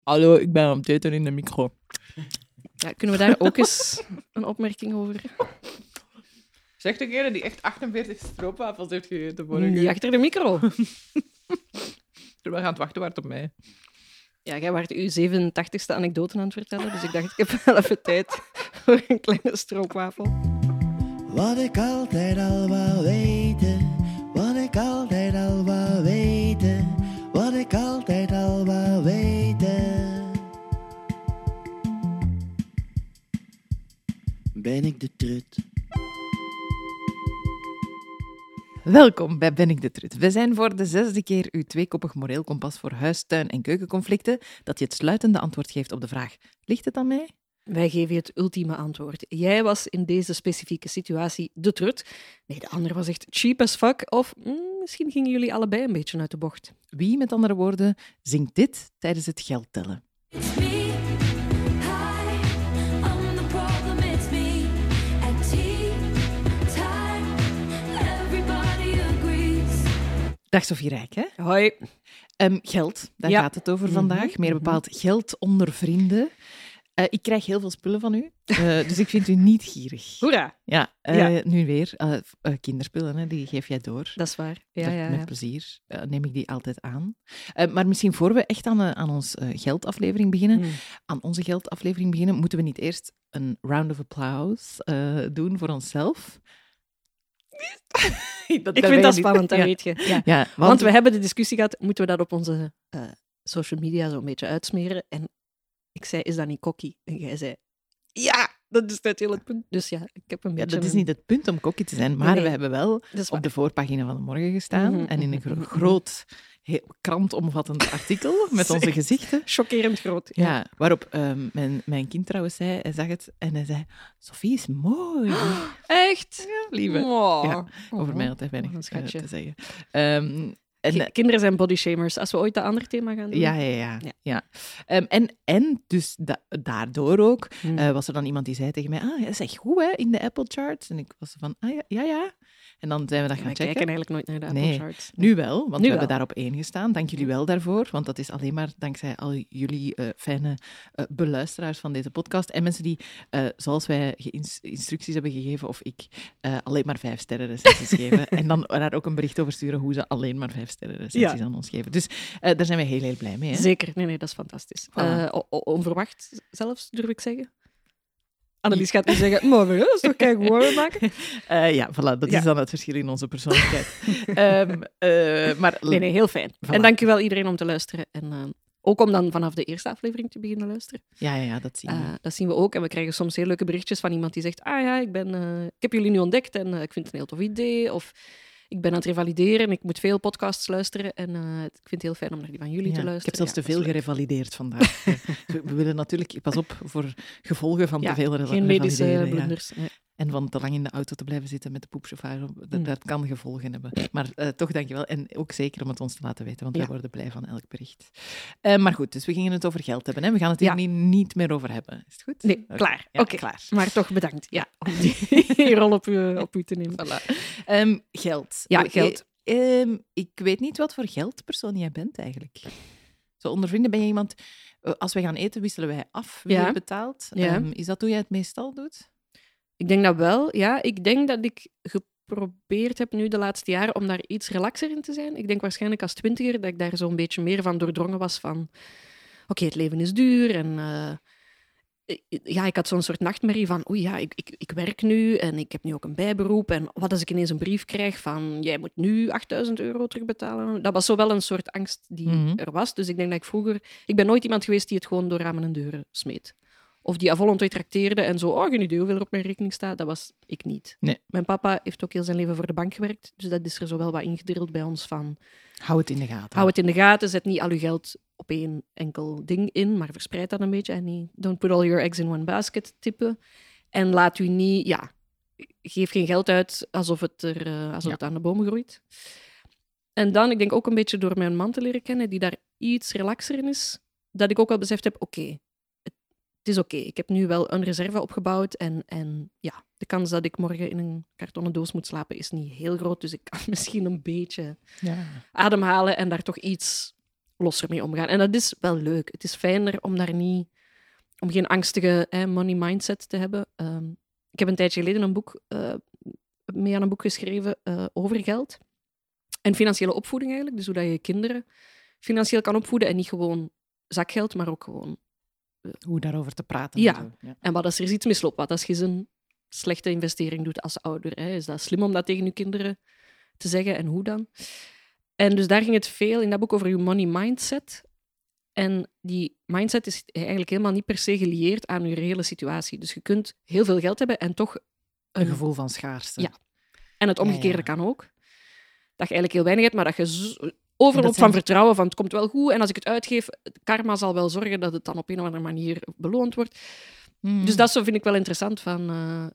Hallo, ik ben aan het eten in de micro. Ja, kunnen we daar ook eens een opmerking over? Zeg degene die echt 48 stroopwafels heeft gegeten vorige Niet keer. achter de micro. We gaan het wachten waard op mij. Ja, jij was je 87ste anekdote aan het vertellen, dus ik dacht, ik heb wel even tijd voor een kleine stroopwafel. Wat ik altijd al wou weten, wat ik altijd al wou weten, wat ik altijd al wou weten. Ben ik de trut? Welkom bij Ben ik de Trut. We zijn voor de 6e keer uw tweekoppig moreel kompas voor huis, tuin en keukenconflicten dat je het sluitende antwoord geeft op de vraag: ligt het aan mij? Wij geven je het ultieme antwoord. Jij was in deze specifieke situatie de trut. Nee, de ander was echt cheap as fuck. Of misschien gingen jullie allebei een beetje uit de bocht. Wie, met andere woorden, zingt dit tijdens het geld tellen? It's me. Hi, I'm the problem. It's me. At tea time, everybody agrees. Dag Sophie Rijk, hè? Hoi. Geld, daar Ja. gaat het over vandaag. Meer bepaald geld onder vrienden. Ik krijg heel veel spullen van u, dus ik vind u niet gierig. Hoera. Ja, Ja. nu weer. Kinderspullen, hè, die geef jij door. Dat is waar. Ja, Dat- ja, Met ja. plezier neem ik die altijd aan. Maar misschien voor we echt aan ons geldaflevering beginnen, aan onze geldaflevering beginnen, moeten we niet eerst een round of applause doen voor onszelf? Ik vind dat spannend, dat ja. weet je. Ja. Ja, Want we hebben de discussie gehad, moeten we dat op onze social media zo'n beetje uitsmeren? En ik zei, is dat niet kokkie? En jij zei, ja, dat is net heel het punt. Dus ja, ik heb een ja, beetje... dat is niet het punt om kokkie te zijn, maar Nee. we hebben wel Dat is waar. op de voorpagina van de morgen gestaan Mhm, en in een mhm, groot, krantomvattend artikel met onze gezichten. Chockerend groot. Ja, waarop mijn kind trouwens zei, hij zag het en hij zei, Sophie is mooi. Echt? Lieve. Oh. Ja, over mij altijd weinig Wat een schatje. te zeggen. En, Kinderen zijn bodyshamers. Als we ooit dat andere thema gaan doen. ja. En dus daardoor ook Hmm. was er dan iemand die zei tegen mij, dat is echt goed hè, in de Apple charts. En ik was van, ja. En dan zijn we dat gaan Wij checken. kijken eigenlijk nooit naar de Apple Nee. charts. Nu wel, want Nu we wel. hebben daar op 1 gestaan. Dank jullie wel daarvoor, want dat is alleen maar dankzij al jullie fijne beluisteraars van deze podcast en mensen die, zoals wij instructies hebben gegeven, of ik, alleen maar 5-sterren recensies geven. En dan daar ook een bericht over sturen hoe ze alleen maar 5-sterren recensies Ja. aan ons geven. Dus daar zijn we heel, heel blij mee. Hè? Zeker. Nee, dat is fantastisch. Voilà. Onverwacht zelfs, durf ik zeggen. Annelies gaat nu zeggen, maar dat is toch kijk hoe we maken? Ja, voilà, dat Ja. is dan het verschil in onze persoonlijkheid. Maar Nee, heel fijn. Voilà. En dankjewel iedereen om te luisteren. En ook om dan vanaf de eerste aflevering te beginnen luisteren. ja, dat zien we. Dat zien we ook. En we krijgen soms heel leuke berichtjes van iemand die zegt, ik heb jullie nu ontdekt en ik vind het een heel tof idee. Of ik ben aan het revalideren en ik moet veel podcasts luisteren. En ik vind het heel fijn om naar die van jullie te Ja, luisteren. ik heb zelfs te Ja, dat veel is leuk. gerevalideerd vandaag. We willen natuurlijk, pas op voor gevolgen van Ja, te veel geen medische revalideren, ja. blunders. Nee. En van te lang in de auto te blijven zitten met de poepchauffeur, dat kan gevolgen hebben. Maar toch dankjewel. En ook zeker om het ons te laten weten, want wij Ja. worden blij van elk bericht. Maar goed, dus we gingen het over geld hebben. Hè? We gaan het hier Ja. niet meer over hebben. Is het goed? Nee, Oké. klaar. Ja, Oké. klaar. Maar toch bedankt om die rol op u te nemen. Voilà. Geld. Ja, Oké, geld. ik weet niet wat voor geldpersoon jij bent eigenlijk. Zo onder vrienden ben je iemand... Als wij gaan eten, wisselen wij af wie Ja. er betaalt. Ja. Is dat hoe jij het meestal doet? Ik denk dat wel, ja. Ik denk dat ik geprobeerd heb nu de laatste jaren om daar iets relaxer in te zijn. Ik denk waarschijnlijk als 20er dat ik daar zo'n beetje meer van doordrongen was van... Oké, het leven is duur en... ik had zo'n soort nachtmerrie van... Ik werk nu en ik heb nu ook een bijberoep. En wat als ik ineens een brief krijg van... Jij moet nu 8.000 euro terugbetalen. Dat was zo wel een soort angst die Mhm. er was. Dus ik denk dat ik vroeger... Ik ben nooit iemand geweest die het gewoon door ramen en deuren smeet. Of die à volonté trakteerde en zo... geen idee hoeveel er op mijn rekening staat. Dat was ik niet. Nee. Mijn papa heeft ook heel zijn leven voor de bank gewerkt. Dus dat is er zo wel wat ingedrild bij ons van... Hou het in de gaten. Hou het in de gaten, zet niet al je geld op één enkel ding in, maar verspreid dat een beetje. En niet don't put all your eggs in one basket type. En laat u niet... geef geen geld uit alsof het aan de bomen groeit. En dan, ik denk ook een beetje door mijn man te leren kennen, die daar iets relaxer in is, dat ik ook wel beseft heb, het is oké. Ik heb nu wel een reserve opgebouwd en ja, de kans dat ik morgen in een kartonnen doos moet slapen is niet heel groot, dus ik kan misschien een beetje Ja. ademhalen en daar toch iets losser mee omgaan. En dat is wel leuk. Het is fijner om daar niet... Om geen angstige money mindset te hebben. Ik heb een tijdje geleden mee aan een boek geschreven over geld. En financiële opvoeding eigenlijk. Dus hoe dat je kinderen financieel kan opvoeden. En niet gewoon zakgeld, maar ook gewoon... Hoe daarover te praten. Ja. En zo. Ja. En wat als er iets misloopt? Wat als je een slechte investering doet als ouder? Hè? Is dat slim om dat tegen je kinderen te zeggen? En hoe dan? En dus daar ging het veel in dat boek over je money mindset. En die mindset is eigenlijk helemaal niet per se gelieerd aan je reële situatie. Dus je kunt heel veel geld hebben en toch Een gevoel van schaarste. Ja. En het omgekeerde Ja. kan ook. Dat je eigenlijk heel weinig hebt, maar dat je overloopt Dat zijn- van vertrouwen van het komt wel goed. En als ik het uitgeef, karma zal wel zorgen dat het dan op een of andere manier beloond wordt. Mm. Dus dat vind ik wel interessant. Van,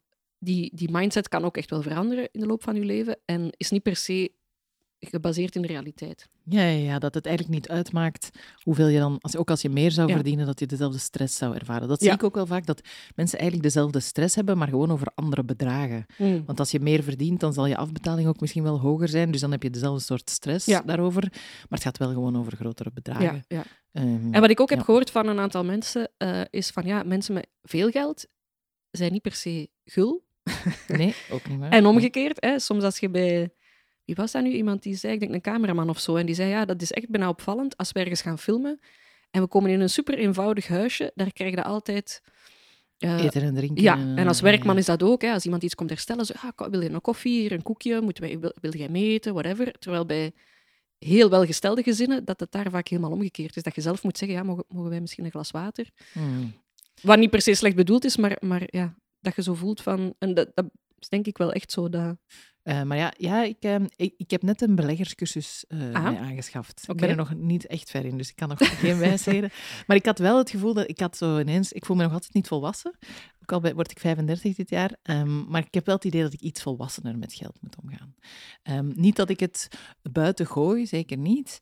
die mindset kan ook echt wel veranderen in de loop van je leven. En is niet per se gebaseerd in de realiteit. Ja, dat het eigenlijk niet uitmaakt hoeveel je dan, ook als je meer zou Ja. verdienen, dat je dezelfde stress zou ervaren. Dat Ja. zie ik ook wel vaak, dat mensen eigenlijk dezelfde stress hebben, maar gewoon over andere bedragen. Want als je meer verdient, dan zal je afbetaling ook misschien wel hoger zijn, dus dan heb je dezelfde soort stress Ja. daarover. Maar het gaat wel gewoon over grotere bedragen. Ja. Ehm, En wat ik ook heb Ja. gehoord van een aantal mensen, is van ja, mensen met veel geld zijn niet per se gul. nee, ook niet waar. En omgekeerd, hè, soms als je bij... Wie was dat nu? Iemand die zei, ik denk een cameraman of zo, en die zei, ja, dat is echt bijna opvallend als we ergens gaan filmen en we komen in een super eenvoudig huisje, daar krijg je altijd... Eten en drinken. Ja, en als werkman ja. is dat ook. Hè, als iemand iets komt herstellen, zo, wil je een koffie, hier een koekje, wil jij mee eten, whatever. Terwijl bij heel welgestelde gezinnen, dat het daar vaak helemaal omgekeerd is. Dat je zelf moet zeggen, ja, mogen wij misschien een glas water? Mm. Wat niet per se slecht bedoeld is, maar ja, dat je zo voelt van... En dat is denk ik wel echt zo dat... Maar ja, ik heb net een beleggerscursus mij aangeschaft. Ik Oké. ben er nog niet echt ver in, dus ik kan nog geen wijsheden. Maar ik had wel het gevoel dat ik had zo ineens... Ik voel me nog altijd niet volwassen. Ook al word ik 35 dit jaar. Maar ik heb wel het idee dat ik iets volwassener met geld moet omgaan. Niet dat ik het buiten gooi, zeker niet.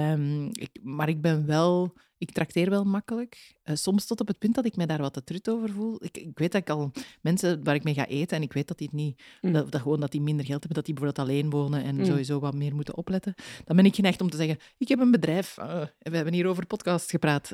Maar ik ben wel... Ik trakteer wel makkelijk. Soms tot op het punt dat ik me daar wat te trut over voel. Ik weet dat ik al mensen waar ik mee ga eten en ik weet dat die het niet... Dat die minder geld hebben, dat die bijvoorbeeld alleen wonen en sowieso wat meer moeten opletten. Dan ben ik geneigd om te zeggen, ik heb een bedrijf. We hebben hier over podcast gepraat.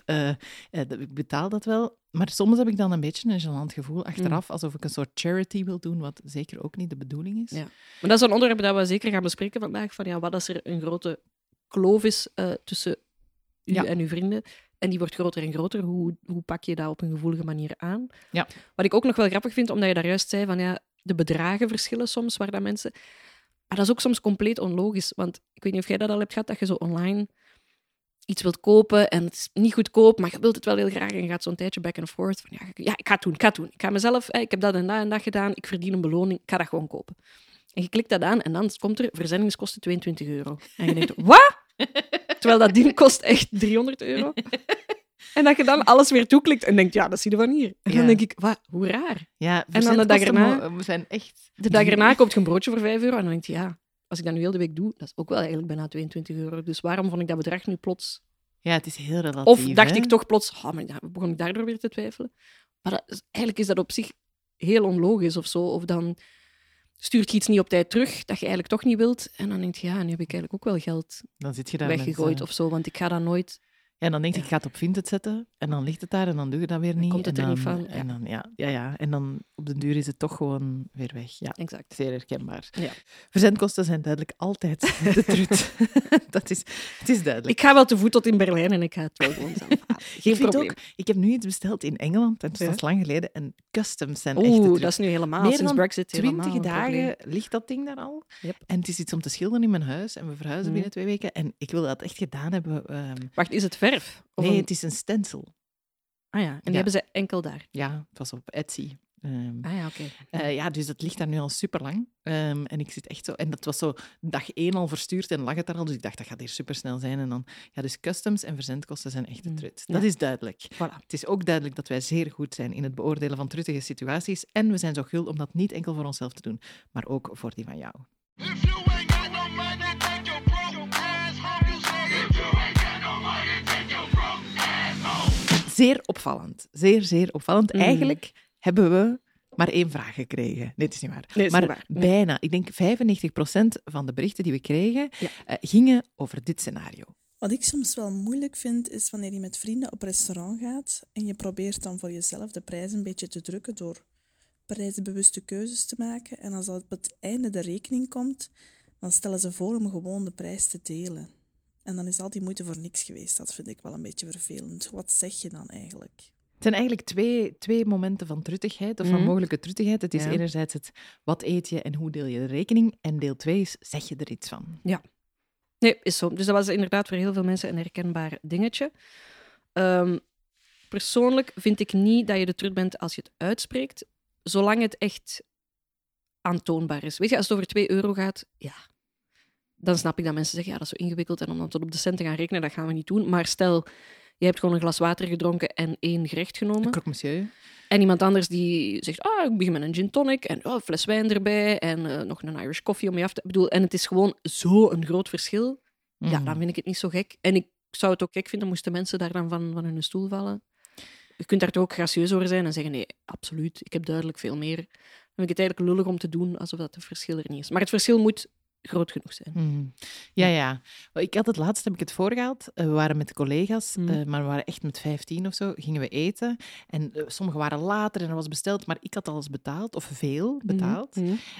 Ik betaal dat wel. Maar soms heb ik dan een beetje een gênant gevoel achteraf, alsof ik een soort charity wil doen, wat zeker ook niet de bedoeling is. Ja. Maar dat is een onderwerp dat we zeker gaan bespreken vandaag. Van, ja, wat als er een grote kloof is tussen u en uw vrienden? En die wordt groter en groter. Hoe pak je dat op een gevoelige manier aan? Ja. Wat ik ook nog wel grappig vind, omdat je daar juist zei, van ja, de bedragen verschillen soms, waar dat mensen... Maar dat is ook soms compleet onlogisch. Want ik weet niet of jij dat al hebt gehad, dat je zo online iets wilt kopen en het is niet goedkoop, maar je wilt het wel heel graag en je gaat zo'n tijdje back and forth. Van, ja, ik ga het doen. Ik ga mezelf... ik heb dat en dat gedaan, ik verdien een beloning, ik ga dat gewoon kopen. En je klikt dat aan en dan komt er verzendingskosten €22. En je denkt, wat? Terwijl dat ding kost echt €300. En dat je dan alles weer toeklikt en denkt, ja, dat zie je van hier. En dan Ja. denk ik, wat, hoe raar. Ja, En dan de dag erna... we zijn echt... De dag erna koopt je een broodje voor €5 en dan denk je, ja, als ik dat nu heel de week doe, dat is ook wel eigenlijk bijna €22. Dus waarom vond ik dat bedrag nu plots... Ja, het is heel relatief. Of dacht hè? ik toch plots, maar begon ik daardoor weer te twijfelen. Maar eigenlijk is dat op zich heel onlogisch of zo. Of dan stuurt je iets niet op tijd terug, dat je eigenlijk toch niet wilt. En dan denk je, ja, nu heb ik eigenlijk ook wel geld Dan zit je daar weggegooid met, of zo, want ik ga dat nooit... Ja, dan denk ik, ik ga het op Vinted zetten. En dan ligt het daar en dan doe je dat weer niet. komt het en er dan, niet van, En dan, ja. En dan op den duur is het toch gewoon weer weg. Ja, Exact. zeer herkenbaar. Ja. Verzendkosten zijn duidelijk altijd de trut. Het is duidelijk. Ik ga wel te voet tot in Berlijn en ik ga het wel gewoon zelf halen. Geen Ik vind probleem. ook, ik heb nu iets besteld in Engeland, en dat is lang geleden, en customs zijn echt de Oeh, trut. dat is nu helemaal, Meer sinds dan Brexit helemaal 20 een probleem. dagen ligt dat ding daar al. Yep. En het is iets om te schilderen in mijn huis. En we verhuizen binnen 2 weken. En ik wil dat echt gedaan hebben. Wacht, is het verf? Of Nee, een- het is een stencil. Ah ja, en die hebben ze enkel daar. Ja, het was op Etsy. Ah ja, oké. Ja, dus dat ligt daar nu al super lang. En ik zit echt zo... En dat was zo dag 1 al verstuurd en lag het daar al. Dus ik dacht, dat gaat hier supersnel zijn. En dan... Ja, dus customs en verzendkosten zijn echt de trut. Dat Ja. is duidelijk. Voilà. Het is ook duidelijk dat wij zeer goed zijn in het beoordelen van truttige situaties. En we zijn zo gul om dat niet enkel voor onszelf te doen, maar ook voor die van jou. If you ain't got no money, take your broke ass home. You say if you ain't got no money, take your broke ass home. Zeer opvallend. Zeer opvallend. Eigenlijk hebben we maar 1 vraag gekregen. Nee, het is niet waar. Nee, het is maar niet waar. Nee. bijna, ik denk 95% van de berichten die we kregen, Ja. gingen over dit scenario. Wat ik soms wel moeilijk vind, is wanneer je met vrienden op restaurant gaat en je probeert dan voor jezelf de prijs een beetje te drukken door prijsbewuste keuzes te maken. En als op het einde de rekening komt, dan stellen ze voor om gewoon de prijs te delen. En dan is al die moeite voor niks geweest. Dat vind ik wel een beetje vervelend. Wat zeg je dan eigenlijk? Het zijn eigenlijk twee momenten van truttigheid, of van mogelijke truttigheid. Het is Ja. enerzijds het wat eet je en hoe deel je de rekening. En deel 2 is, zeg je er iets van? Nee, is zo. Dus dat was inderdaad voor heel veel mensen een herkenbaar dingetje. Persoonlijk vind ik niet dat je de trut bent als je het uitspreekt, zolang het echt aantoonbaar is. Weet je, als het over €2 gaat, ja, dan snap ik dat mensen zeggen, ja, dat is zo ingewikkeld en om dan tot op de cent te gaan rekenen, dat gaan we niet doen. Maar stel, je hebt gewoon een glas water gedronken en 1 gerecht genomen. Croque monsieur. En iemand anders die zegt, ik begin met een gin tonic en een fles wijn erbij en nog een Irish coffee om je af te... bedoel, en het is gewoon zo'n groot verschil. Ja, dan vind ik het niet zo gek. En ik zou het ook gek vinden, moesten mensen daar dan van hun stoel vallen. Je kunt daar toch ook gracieus over zijn en zeggen, nee, absoluut, ik heb duidelijk veel meer. Dan vind ik het eigenlijk lullig om te doen alsof dat het verschil er niet is. Maar het verschil moet groot genoeg zijn. Ja. Ik had het laatst, heb ik het voorgehaald. We waren met collega's, maar we waren echt met 15 of zo. Gingen we eten. En sommigen waren later en er was besteld, maar ik had alles betaald, of veel betaald.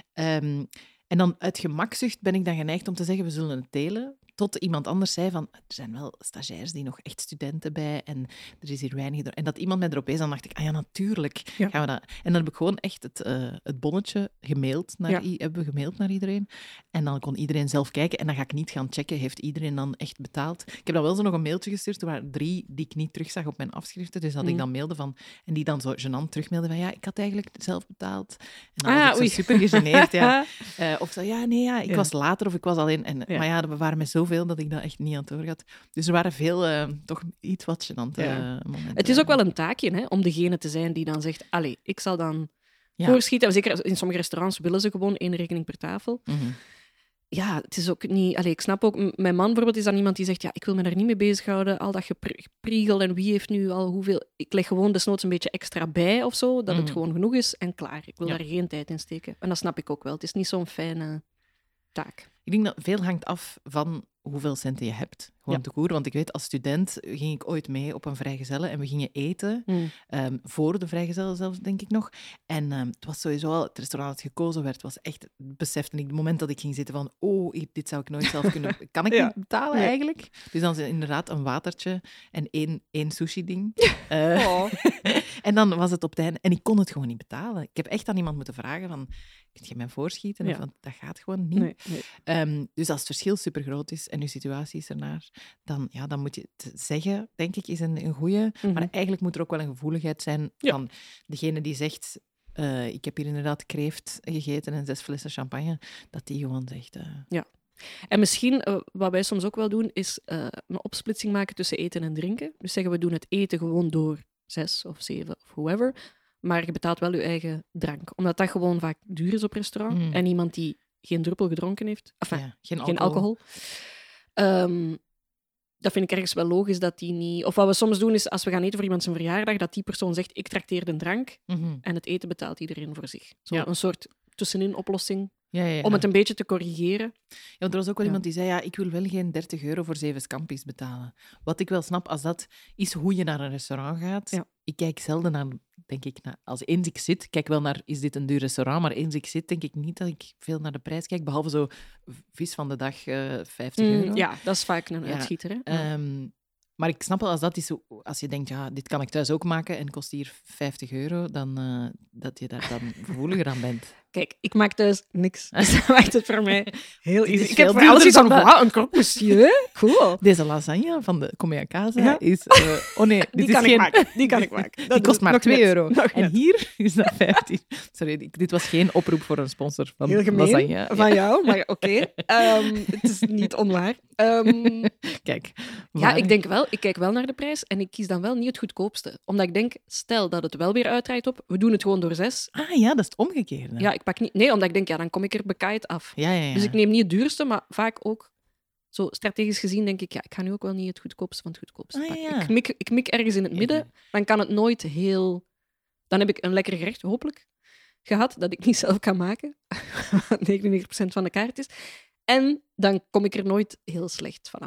En dan uit gemakzucht ben ik dan geneigd om te zeggen, we zullen het delen. Tot iemand anders zei van, er zijn wel stagiairs die nog echt studenten bij en er is hier weinig... En dat iemand mij erop wees, dan dacht ik, ah ja, natuurlijk gaan we dat... En dan heb ik gewoon echt het bonnetje gemaild hebben we gemaild naar iedereen. En dan kon iedereen zelf kijken en dan ga ik niet gaan checken, heeft iedereen dan echt betaald? Ik heb dan wel zo nog een mailtje gestuurd, er waren 3 die ik niet terugzag op mijn afschriften, dus dat ik dan mailde van... En die dan zo gênant terugmailden van, ja, ik had eigenlijk zelf betaald. En dan was ik zo super gegeneerd, ja. Of zo, ik was later of ik was alleen... En, maar ja, we waren met zoveel dat ik dat echt niet aan het horen had. Dus er waren veel, toch iets wat gênante momenten. Het is ook wel een taakje, hè, om degene te zijn die dan zegt, allee, ik zal dan voorschieten. Zeker in sommige restaurants willen ze gewoon 1 rekening per tafel. Ja, het is ook niet... Allee, ik snap ook... Mijn man bijvoorbeeld is dan iemand die zegt, ja, ik wil me daar niet mee bezighouden. Al dat gepriegel en wie heeft nu al hoeveel... Ik leg gewoon desnoods een beetje extra bij of zo, dat het gewoon genoeg is en klaar. Ik wil daar geen tijd in steken. En dat snap ik ook wel. Het is niet zo'n fijne taak. Ik denk dat veel hangt af van hoeveel centen je hebt. Gewoon te koer. Want ik weet, als student ging ik ooit mee op een vrijgezelle en we gingen eten. Voor de vrijgezellen zelfs, denk ik nog. En het was sowieso al, het restaurant dat gekozen werd, was echt, besefte ik, het moment dat ik ging zitten van, dit zou ik nooit zelf kunnen... Kan ik niet betalen eigenlijk? Dus dan is het inderdaad een watertje en één sushi-ding. En dan was het op het einde. En ik kon het gewoon niet betalen. Ik heb echt aan iemand moeten vragen van, kun je mij voorschieten? Of, want dat gaat gewoon niet. Nee. Dus als het verschil super groot is en je situatie is ernaar, dan moet je het zeggen, denk ik, is een goeie. Maar eigenlijk moet er ook wel een gevoeligheid zijn van degene die zegt, ik heb hier inderdaad kreeft gegeten en 6 flessen champagne, dat die gewoon zegt... En misschien, wat wij soms ook wel doen, is een opsplitsing maken tussen eten en drinken. Dus zeggen, we doen het eten gewoon door 6 of 7 of whoever, maar je betaalt wel je eigen drank. Omdat dat gewoon vaak duur is op restaurant. En iemand die geen druppel gedronken heeft, geen alcohol. Dat vind ik ergens wel logisch dat die niet... Of wat we soms doen is, als we gaan eten voor iemand zijn verjaardag, dat die persoon zegt, ik trakteer de drank en het eten betaalt iedereen voor zich. Een soort tussenin oplossing. Om het een beetje te corrigeren. Ja, want er was ook wel iemand die zei, ik wil wel geen €30 voor 7 scampi's betalen. Wat ik wel snap, als dat is hoe je naar een restaurant gaat. Ja. Ik kijk zelden naar, denk ik, als eens ik zit, kijk wel naar, is dit een duur restaurant? Maar eens ik zit, denk ik niet dat ik veel naar de prijs kijk, behalve zo vis van de dag, €50. Ja, dat is vaak een uitschieter. Hè? Maar ik snap wel, als dat is, als je denkt, dit kan ik thuis ook maken en kost hier €50, dan dat je daar dan gevoeliger aan bent. Kijk, ik maak thuis niks. Dus dat maakt het voor mij heel easy. Ik heb veel voor alles iets van, duurder een croque monsieur? Cool. Deze lasagne van de Comea Casa is... dit Die is kan geen... ik maken. Die kan ik maken. Die kost maar €2. Nog En net. hier is dat 15. Sorry, dit was geen oproep voor een sponsor van Heel gemeen lasagne. van jou, maar oké. Het is niet onwaar. Kijk. Ja, ik denk wel. Ik kijk wel naar de prijs en ik kies dan wel niet het goedkoopste. Omdat ik denk, stel dat het wel weer uitdraait op, we doen het gewoon door 6. Ah ja, dat is het omgekeerde. Ja, ik pak niet... Nee, omdat ik denk, dan kom ik er bekaaid af. Ja. Dus ik neem niet het duurste, maar vaak ook... Zo strategisch gezien denk ik, ik ga nu ook wel niet het goedkoopste van het goedkoopste pakken. Ja. Ik mik ergens in het midden, dan kan het nooit heel... Dan heb ik een lekker gerecht, hopelijk, gehad, dat ik niet zelf kan maken. Wat 99% van de kaart is. En dan kom ik er nooit heel slecht vanaf.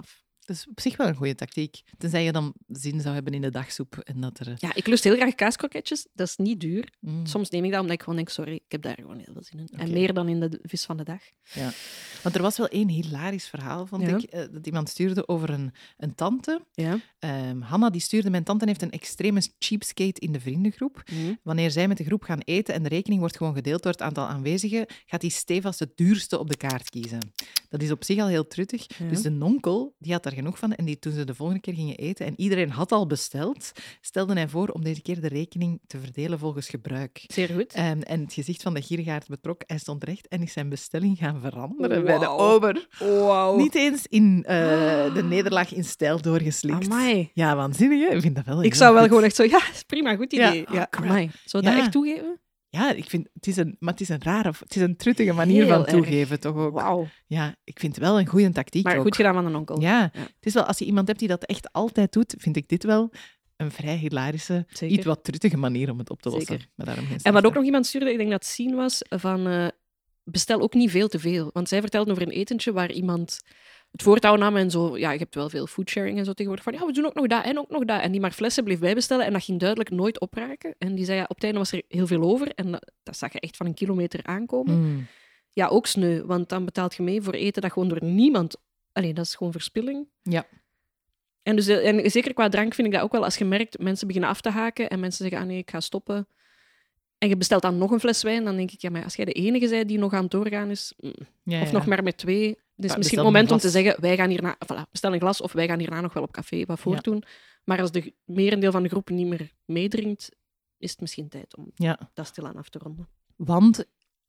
Dat is op zich wel een goede tactiek. Tenzij je dan zin zou hebben in de dagsoep. En dat er... Ja, ik lust heel graag kaaskroketjes. Dat is niet duur. Mm. Soms neem ik dat omdat ik gewoon denk, sorry, ik heb daar gewoon heel veel zin in. En Oké. meer dan in de vis van de dag. Ja. Want er was wel één hilarisch verhaal, vond Ja. ik, dat iemand stuurde over een tante. Ja. Hanna die stuurde, mijn tante heeft een extreme cheapskate in de vriendengroep. Wanneer zij met de groep gaan eten en de rekening wordt gewoon gedeeld door het aantal aanwezigen, gaat die stevast het duurste op de kaart kiezen. Dat is op zich al heel truttig. Ja. Dus de nonkel, die had daar genoeg van. En die, toen ze de volgende keer gingen eten en iedereen had al besteld, stelde hij voor om deze keer de rekening te verdelen volgens gebruik. Zeer goed. En het gezicht van de gierigaard betrok. Hij stond recht en is zijn bestelling gaan veranderen Wow. bij de ober. Wow. Niet eens in de nederlaag in stijl doorgeslikt. Amai. Ja, waanzinnig, hè? Ik vind dat wel Ik heel zou wel goed. gewoon echt zo, ja, is prima, goed Ja, idee. oh, Ja, crap. amai. Zou je dat Ja. echt toegeven? Ja, ik vind, het is een rare, het is een truttige manier Heel van erg. toegeven, toch ook. Wauw. Ja, ik vind het wel een goede tactiek Maar ook. goed gedaan van een onkel. Ja, Ja. het is wel, als je iemand hebt die dat echt altijd doet, vind ik dit wel een vrij hilarische, Zeker. iets wat truttige manier om het op te lossen. Zeker. Maar daarom geen En wat straf. ook nog iemand stuurde, ik denk dat het zien was, van bestel ook niet veel te veel. Want zij vertelde over een etentje waar iemand het voortouw nam en zo, ja, je hebt wel veel foodsharing en zo tegenwoordig, van ja, we doen ook nog dat en ook nog dat. En die maar flessen bleef bijbestellen en dat ging duidelijk nooit opraken. En die zei, ja, op het einde was er heel veel over en dat zag je echt van een kilometer aankomen. Mm. Ja, ook sneu, want dan betaalt je mee voor eten dat gewoon door niemand... Allee, dat is gewoon verspilling. Ja. En, dus, en zeker qua drank vind ik dat ook wel, als je merkt, mensen beginnen af te haken en mensen zeggen, ah nee, ik ga stoppen. En je bestelt dan nog een fles wijn, dan denk ik, ja, maar als jij de enige bent die nog aan het doorgaan is, Ja, of ja. nog maar met 2, dus bestel misschien het een moment om glas. te zeggen, wij gaan hierna, voilà, bestel een glas of wij gaan hierna nog wel op café wat voortdoen. Maar als de merendeel van de groep niet meer meedrinkt, is het misschien tijd om Ja, dat stilaan af te ronden. want...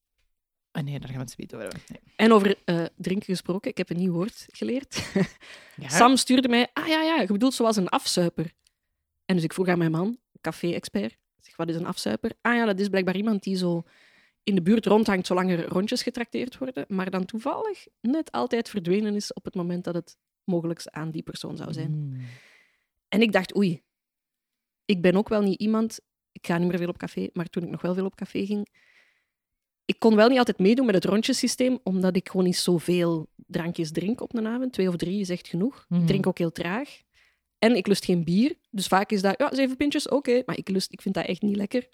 Ah nee, daar gaan we het zoiets over hebben. Nee. En over drinken gesproken, ik heb een nieuw woord geleerd. Ja. Sam stuurde mij, ja, je bedoelt zoals een afzuiper. En dus ik vroeg aan mijn man, café-expert, ik zeg, wat is een afzuiper? Ah ja, dat is blijkbaar iemand die zo in de buurt rondhangt zolang er rondjes getrakteerd worden, maar dan toevallig net altijd verdwenen is op het moment dat het mogelijk aan die persoon zou zijn. Mm. En ik dacht, oei, ik ben ook wel niet iemand... Ik ga niet meer veel op café, maar toen ik nog wel veel op café ging... Ik kon wel niet altijd meedoen met het rondjesysteem, omdat ik gewoon niet zoveel drankjes drink op een avond. 2 of 3 is echt genoeg. Mhm. Ik drink ook heel traag. En ik lust geen bier. Dus vaak is dat, ja, 7 pintjes, oké. Maar ik vind dat echt niet lekker.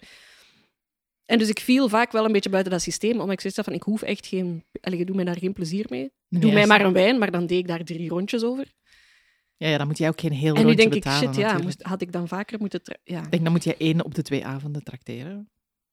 En dus ik viel vaak wel een beetje buiten dat systeem, omdat ik zoiets had van, ik hoef echt geen... Allee, je doet mij daar geen plezier mee. Doe Nee, mij is- maar een wijn, maar dan deed ik daar 3 rondjes over. Ja, dan moet jij ook geen heel En nu rondje denk ik, betalen, shit, ja, natuurlijk. had ik dan vaker moeten... Ja. Ik denk, dan moet je 1 op de 2 avonden trakteren.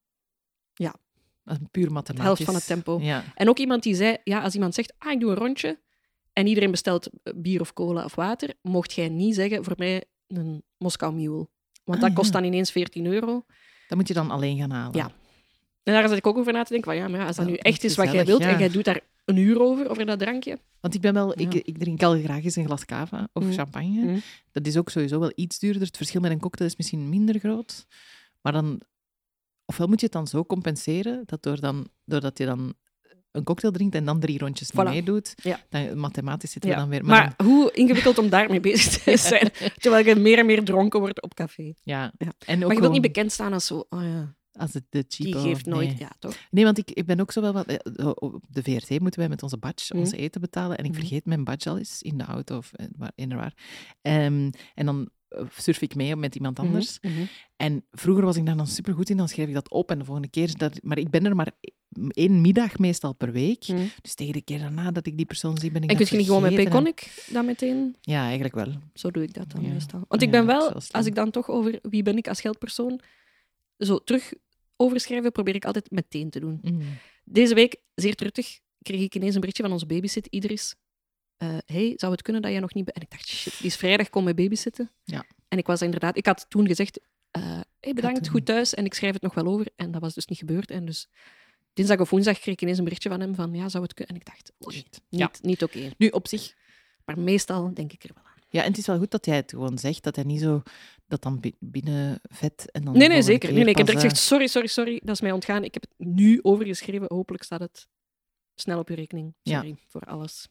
Ja. Dat is puur mathematisch. De helft van het tempo. Ja. En ook iemand die zei, ja, als iemand zegt, ik doe een rondje, en iedereen bestelt bier of cola of water, mocht jij niet zeggen, voor mij een Moskou Mule. Want dat Ah, kost ja. dan ineens €14. Dat moet je dan alleen gaan halen. Ja. En daar zat ik ook over na te denken, van, ja, maar ja, als dat Ja, nu echt is wat jij gezellig, wilt, ja. en jij doet daar een uur over dat drankje. Want ik ben wel... Ja. Ik drink al graag eens een glas cava of Mm. champagne. Mm. Dat is ook sowieso wel iets duurder. Het verschil met een cocktail is misschien minder groot. Maar dan... Ofwel moet je het dan zo compenseren, dat doordat je dan een cocktail drinkt en dan 3 rondjes niet Voilà. meedoet, Ja. dan mathematisch zitten Ja. we dan weer... Maar hoe ingewikkeld om daarmee bezig te zijn, terwijl je meer en meer dronken wordt op café. ja. Ja. En ook Maar je wilt gewoon niet bekend staan als zo, oh ja, als het de die cheapo... geeft nooit, nee. ja, toch? Nee, want ik ben ook zo wel wat... Op de VRT moeten wij met onze badge ons eten betalen. En ik Mhm. vergeet mijn badge al eens in de auto of waar. En dan surf ik mee met iemand anders. Mhm. En vroeger was ik daar dan supergoed in. Dan schreef ik dat op en de volgende keer... Maar ik ben er maar 1 middag meestal per week. Mhm. Dus tegen de keer daarna dat ik die persoon zie, ben ik En kun dat je niet gewoon met vergeten. Payconic dan meteen... Ja, eigenlijk wel. Zo doe ik dat dan Ja. meestal. Want Ja, ik ben dat is wel, wel slim. als ik dan toch over wie ben ik als geldpersoon, zo terug overschrijven, probeer ik altijd meteen te doen. Mm. Deze week, zeer truttig, kreeg ik ineens een berichtje van onze babysit, Idris. Hey, zou het kunnen dat jij nog niet... En ik dacht, shit, die is vrijdag, kom mij babysitten. Ja. En ik was inderdaad... Ik had toen gezegd, hey, bedankt, doen. goed thuis, en ik schrijf het nog wel over. En dat was dus niet gebeurd. En dus dinsdag of woensdag kreeg ik ineens een berichtje van hem van, ja, zou het kunnen? En ik dacht, oei, Shit. niet, Ja. niet oké. Nu, op zich... Maar meestal denk ik er wel aan. Ja, en het is wel goed dat jij het gewoon zegt, dat hij niet zo... Dat dan binnen vet en dan... Nee, de nee, volgende zeker. keer Nee, ik heb pas, direct gezegd, sorry, dat is mij ontgaan. Ik heb het nu overgeschreven. Hopelijk staat het snel op je rekening. Ja. Sorry voor alles.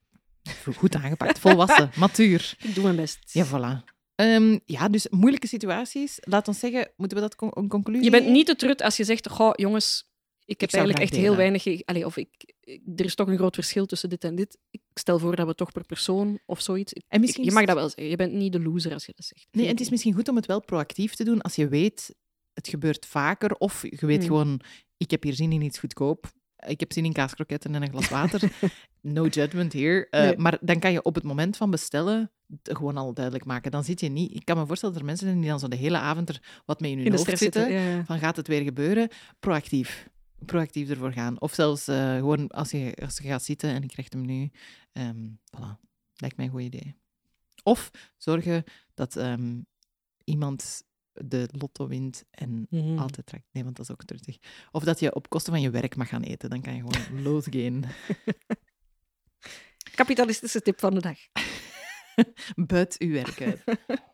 Goed aangepakt, volwassen, matuur. Ik doe mijn best. Ja, voilà. Ja, dus moeilijke situaties. Laat ons zeggen, moeten we dat een conclusie Je bent geven? niet te trut als je zegt, goh, jongens, ik heb zou eigenlijk echt graag heel delen. weinig... Allee, of er is toch een groot verschil tussen dit en dit. Ik stel voor dat we toch per persoon of zoiets... En misschien Je mag dat wel zeggen. Je bent niet de loser als je dat zegt. Nee, en het is misschien goed om het wel proactief te doen als je weet, het gebeurt vaker. Of je weet gewoon, ik heb hier zin in iets goedkoop. Ik heb zin in kaaskroketten en een glas water. No judgment here. Nee. Maar dan kan je op het moment van bestellen het gewoon al duidelijk maken. Dan zit je niet... Ik kan me voorstellen dat er mensen zijn die dan zo de hele avond er wat mee in hun In de hoofd stress zitten. zitten. Ja. Van, gaat het weer gebeuren? Proactief ervoor gaan. Of zelfs gewoon als je gaat zitten en je krijgt hem nu. Voilà. Lijkt mij een goed idee. Of zorgen dat iemand de lotto wint en altijd trekt. Nee, want dat is ook truttig. Of dat je op kosten van je werk mag gaan eten. Dan kan je gewoon loodgaan. Kapitalistische tip van de dag. Buit uw werk uit.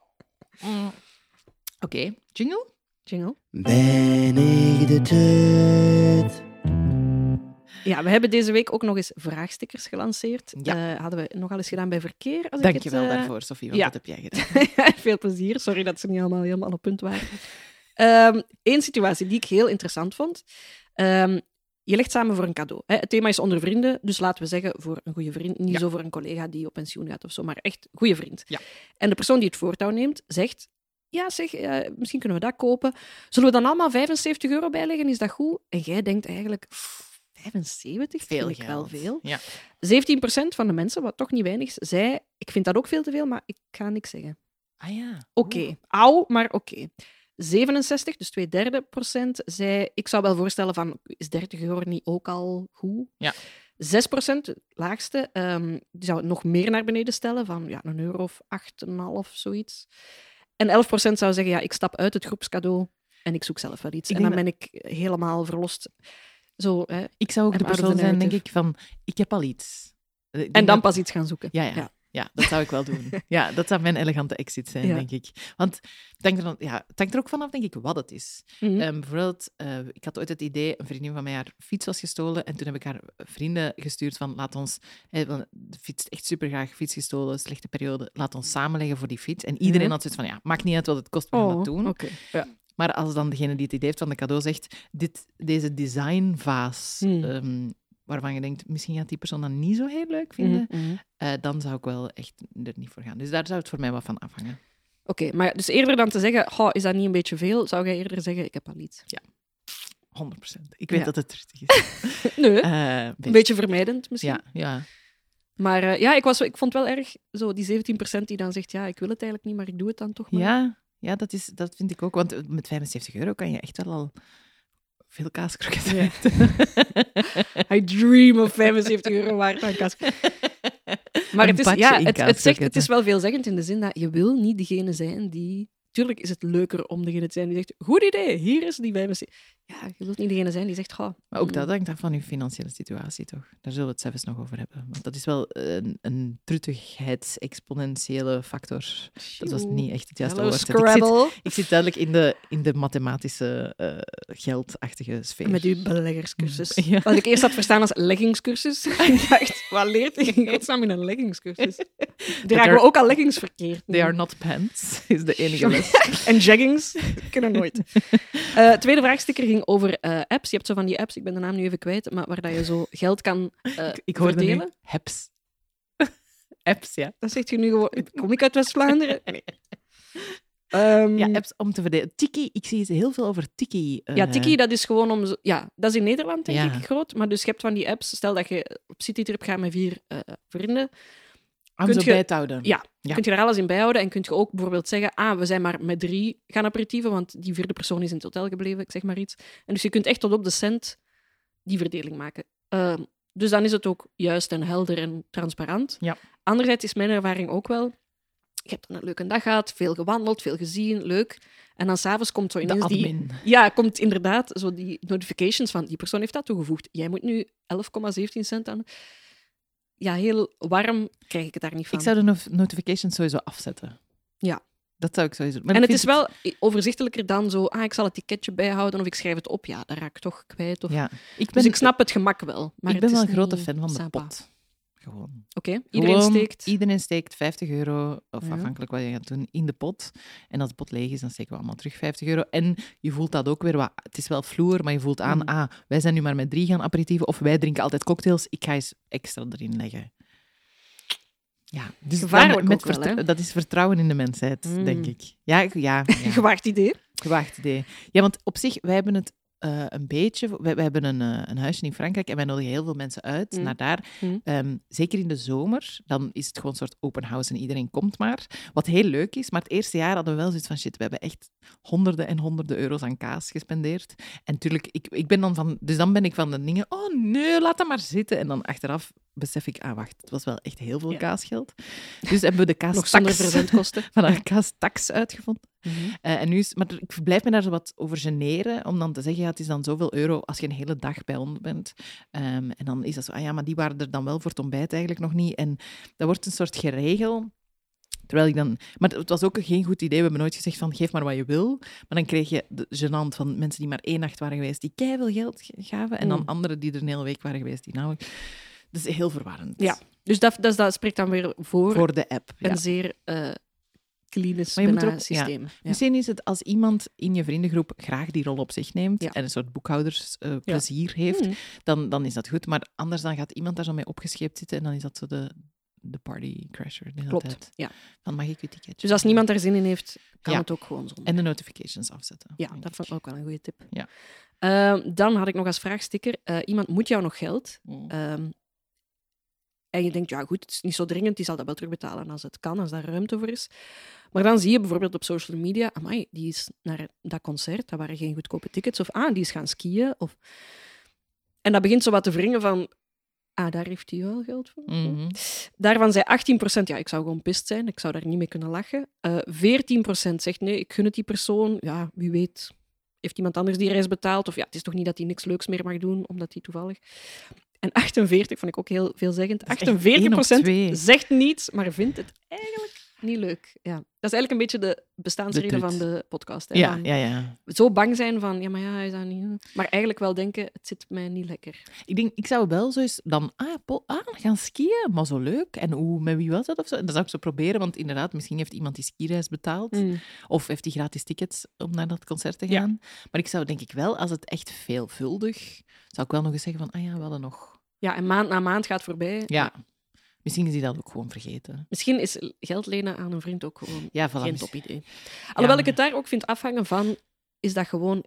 Oké, jingle? Jingle. Ben ik de trut? Ja, we hebben deze week ook nog eens vraagstickers gelanceerd. Ja. Hadden we nogal eens gedaan bij verkeer. Als Dank ik je het, wel daarvoor, Sophie, want ja. dat heb jij gedaan. Veel plezier. Sorry dat ze niet allemaal helemaal op punt waren. Eén situatie die ik heel interessant vond. Je legt samen voor een cadeau. Hè. Het thema is onder vrienden, dus laten we zeggen voor een goede vriend. Niet zo voor een collega die op pensioen gaat of zo, maar echt goede vriend. Ja. En de persoon die het voortouw neemt, zegt... Ja, zeg, misschien kunnen we dat kopen. Zullen we dan allemaal €75 bijleggen? Is dat goed? En jij denkt eigenlijk... 75? Veel vind ik wel geld. veel. Ja. 17% van de mensen, wat toch niet weinig is, zei... Ik vind dat ook veel te veel, maar ik ga niks zeggen. Ah ja. Oké. Auw, maar oké. 67, dus 2/3% zei... Ik zou wel voorstellen van... Is €30 niet ook al goed? Ja. 6%, het laagste, die zou het nog meer naar beneden stellen. Van ja, €1 of 8,5, zoiets. En 11% zou zeggen... Ja, ik stap uit het groepscadeau en ik zoek zelf wel iets. Ik En dan denk ben ik helemaal verlost. Zo, hè. Ik zou ook de I'm out of persoon the zijn, denk narrative. ik, van... Ik heb al iets. Ik denk En dan dat- pas iets gaan zoeken. Ja. Ja, dat zou ik wel doen. Ja, dat zou mijn elegante exit zijn, Ja. denk ik. Want het hangt er ook vanaf, denk ik, wat het is. Mhm. Bijvoorbeeld, ik had ooit het idee, een vriendin van mij, haar fiets was gestolen. En toen heb ik haar vrienden gestuurd van, laat ons... want de fiets echt supergraag, fiets gestolen, slechte periode. Laat ons samenleggen voor die fiets. En iedereen Mhm. had zoiets van, ja, maakt niet uit wat het kost, we gaan dat doen. Oké. Ja. Maar als dan degene die het idee heeft van de cadeau zegt, deze designvaas, waarvan je denkt, misschien gaat die persoon dat niet zo heel leuk vinden, dan zou ik wel echt er niet voor gaan. Dus daar zou het voor mij wat van afhangen. Oké, maar dus eerder dan te zeggen, "Goh, is dat niet een beetje veel, zou jij eerder zeggen, ik heb al iets. 100%. Ik weet Ja. dat het rustig is. Nee, Een een beetje vermijdend misschien. Ja. Maar ja, ik vond wel erg zo die 17% die dan zegt, ja, ik wil het eigenlijk niet, maar ik doe het dan toch maar. Ja, dat vind ik ook. Want met €75 kan je echt wel al veel kaaskroketten Ja. eten. I dream of €75 waard aan kaas. Maar Een het is, patje ja, in het kaaskroketten. is wel veelzeggend in de zin dat je wil niet degene zijn die... Tuurlijk is het leuker om degene te zijn die zegt, goed idee, hier is die 75. Ja, je wilt niet degene zijn die zegt, goh... Maar ook dat hangt af van je financiële situatie, toch? Daar zullen we het zelfs nog over hebben. Want dat is wel een truttigheidsexponentiële factor. Dat was niet echt het juiste Hello, woord. Scrabble. Ik zit duidelijk in de mathematische, geldachtige sfeer. Met uw beleggerscursus. Ja. Wat ik eerst had verstaan als leggingscursus. Ik dacht, wat leert hij in godsnaam in een leggingscursus? Dragen we ook al leggings verkeerd? They are not pants, is de enige les. En jeggings? Kunnen nooit. Tweede vraagsticker ging over apps. Je hebt zo van die apps, ik ben de naam nu even kwijt, maar waar dat je zo geld kan Ik hoorde verdelen. nu apps. Apps, ja. Dat zegt je nu gewoon... Kom ik uit West-Vlaanderen? Nee. Ja, apps om te verdelen. Tiki, ik zie heel veel over Tiki. Ja, Tiki, dat is gewoon om... Ja, dat is in Nederland, denk Ja. ik, groot. Maar dus je hebt van die apps. Stel dat je op citytrip gaat met 4 vrienden. Om kunt zo je- bij te houden. Ja, Ja. kunt je daar alles in bijhouden. En kunt je ook bijvoorbeeld zeggen, we zijn maar met 3 gaan aperitieven, want die 4e persoon is in het hotel gebleven, ik zeg maar iets. En dus je kunt echt tot op de cent die verdeling maken. Dus dan is het ook juist en helder en transparant. Ja. Anderzijds is mijn ervaring ook wel, je hebt dan een leuke dag gehad, veel gewandeld, veel gezien, leuk. En dan s'avonds komt zo De ineens die... admin. Ja, komt inderdaad zo die notifications van die persoon heeft dat toegevoegd. Jij moet nu 11,17 cent aan. Ja, heel warm krijg ik het daar niet van. Ik zou de notifications sowieso afzetten. Ja. Dat zou ik sowieso doen. Maar En ik het is vind wel overzichtelijker dan zo, ik zal het ticketje bijhouden of ik schrijf het op. Ja, dat raak ik toch kwijt. Of... Ja. Ik ben, Dus ik snap het gemak wel. Maar ik ben het wel is een grote niet fan van de sympa. pot. Gewoon. Oké, iedereen Gewoon, steekt. Iedereen steekt €50, of Ja. afhankelijk wat je gaat doen, in de pot. En als de pot leeg is, dan steken we allemaal terug €50. En je voelt dat ook weer wat... Het is wel vloer, maar je voelt aan... wij zijn nu maar met 3 gaan aperitieven, of wij drinken altijd cocktails. Ik ga eens extra erin leggen. Ja, dus Gevaarlijk met ook wel, hè? dat is vertrouwen in de mensheid, denk ik. Ja. Gewaagd idee. Gewaagd idee. Ja, want op zich, wij hebben het een beetje... Wij hebben een huisje in Frankrijk en wij nodigen heel veel mensen uit naar daar. Zeker in de zomer, dan is het gewoon een soort open house en iedereen komt maar. Wat heel leuk is, maar het eerste jaar hadden we wel zoiets van shit, we hebben echt honderden en honderden euro's aan kaas gespendeerd. En natuurlijk, ik ben dan van... Dus dan ben ik van de dingen, oh nee, laat dat maar zitten. En dan achteraf besef ik, wacht, het was wel echt heel veel kaasgeld. Dus hebben we de Nog zonder kaastax verzendkosten. van de kaastax uitgevonden. En nu is, maar ik blijf me daar zo wat over generen, om dan te zeggen, ja, het is dan zoveel euro als je een hele dag bij ons bent. En dan is dat zo, maar die waren er dan wel voor het ontbijt eigenlijk nog niet. En dat wordt een soort geregel. Terwijl ik dan... Maar het was ook geen goed idee. We hebben nooit gezegd van, geef maar wat je wil. Maar dan kreeg je de gênant van mensen die maar 1 nacht waren geweest, die keiveel geld gaven. En dan anderen die er een hele week waren geweest, die nou... Dat is heel verwarrend. Ja, dus dat spreekt dan weer voor de app. Ja. een zeer klinisch Maar je moet er ook- systeem. Ja. Misschien is het als iemand in je vriendengroep graag die rol op zich neemt en een soort boekhoudersplezier heeft, dan is dat goed. Maar anders dan gaat iemand daar zo mee opgescheept zitten en dan is dat zo de party crasher de hele Klopt, tijd. ja. Dan mag ik je ticketje. Dus als niemand daar zin in heeft, kan Ja. het ook gewoon zonder. En de notifications afzetten. Ja, dat vond ik ook wel een goede tip. Ja. Dan had ik nog als vraagsticker, iemand moet jou nog geld. En je denkt, ja goed, het is niet zo dringend, die zal dat wel terugbetalen als het kan, als daar ruimte voor is. Maar dan zie je bijvoorbeeld op social media, amai, die is naar dat concert, dat waren geen goedkope tickets, of die is gaan skiën. En dat begint zo wat te wringen van, daar heeft hij wel geld voor. Daarvan zei 18%, ja, ik zou gewoon pist zijn, ik zou daar niet mee kunnen lachen. 14% zegt, nee, ik gun het die persoon, ja, wie weet, heeft iemand anders die reis betaald, of ja, het is toch niet dat hij niks leuks meer mag doen, omdat hij toevallig... En 48 vond ik ook heel veelzeggend. 48% zegt niets, maar vindt het eigenlijk niet leuk. Ja. Dat is eigenlijk een beetje de bestaansreden van de podcast. Hè? Ja. Zo bang zijn van, hij is dat niet... Maar eigenlijk wel denken, het zit mij niet lekker. Ik zou wel zo eens dan, gaan skiën, maar zo leuk. En met wie was dat? Of zo? En dat zou ik zo proberen, want inderdaad, misschien heeft iemand die skireis betaald. Of heeft hij gratis tickets om naar dat concert te gaan. Ja. Maar ik zou denk ik wel, als het echt veelvuldig, zou ik wel nog eens zeggen van, we hadden nog... Ja, en maand na maand gaat voorbij. Ja. Misschien is hij dat ook gewoon vergeten. Misschien is geld lenen aan een vriend ook gewoon geen top idee. Alhoewel ik het daar ook vind afhangen van, is dat gewoon,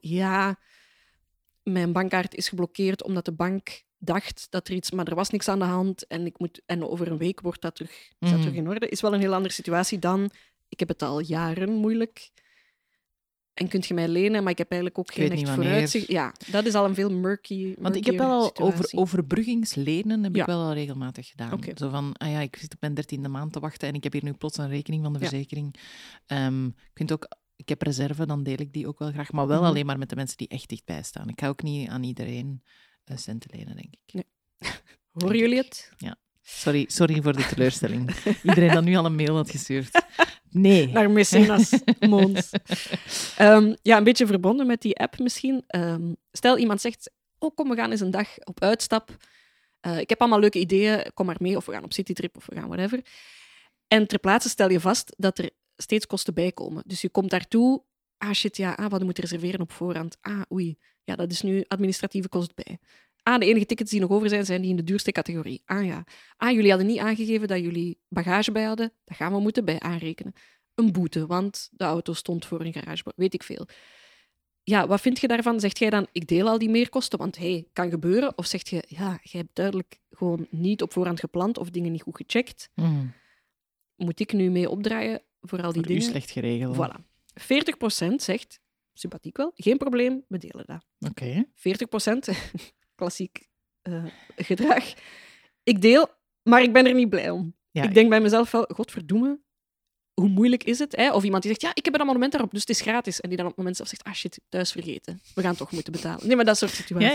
mijn bankkaart is geblokkeerd omdat de bank dacht dat er iets... Maar er was niks aan de hand en over een week wordt dat terug in orde. Is wel een heel andere situatie dan, ik heb het al jaren moeilijk en kunt je mij lenen, maar ik heb eigenlijk ook geen echt vooruitzicht. Ja, dat is al een veel murky. Want ik heb wel al overbruggingslenen heb ik wel al regelmatig gedaan. Okay. Zo van, ik zit op mijn 13e maand te wachten en ik heb hier nu plots een rekening van de verzekering. Ik heb reserve, dan deel ik die ook wel graag. Maar wel alleen maar met de mensen die echt dichtbij staan. Ik ga ook niet aan iedereen centen lenen, denk ik. Nee. Horen jullie het? Ja. Sorry voor de teleurstelling. Iedereen dat nu al een mail had gestuurd. Nee. Naar Mecenas Mons. Een beetje verbonden met die app misschien. Stel, iemand zegt, kom, we gaan eens een dag op uitstap. Ik heb allemaal leuke ideeën, kom maar mee. Of we gaan op citytrip, of we gaan whatever. En ter plaatse stel je vast dat er steeds kosten bij komen. Dus je komt daartoe, wat moet je reserveren op voorhand? Oei, dat is nu administratieve kost bij. De enige tickets die nog over zijn die in de duurste categorie. Jullie hadden niet aangegeven dat jullie bagage bij hadden. Dat gaan we moeten bij aanrekenen. Een boete, want de auto stond voor een garage. Weet ik veel. Ja, wat vind je daarvan? Zegt jij dan, ik deel al die meerkosten, want kan gebeuren? Of zeg je, jij hebt duidelijk gewoon niet op voorhand gepland of dingen niet goed gecheckt. Moet ik nu mee opdraaien voor al die dingen? Slecht geregeld. Voilà. 40% zegt, sympathiek wel, geen probleem, we delen dat. Oké. 40%... klassiek gedrag. Ik deel, maar ik ben er niet blij om. Ja, ik denk bij mezelf wel, godverdomme, hoe moeilijk is het? Hè? Of iemand die zegt, ik heb een abonnement daarop, dus het is gratis. En die dan op het moment zelf zegt, shit, thuis vergeten. We gaan toch moeten betalen. Nee, maar dat soort situaties.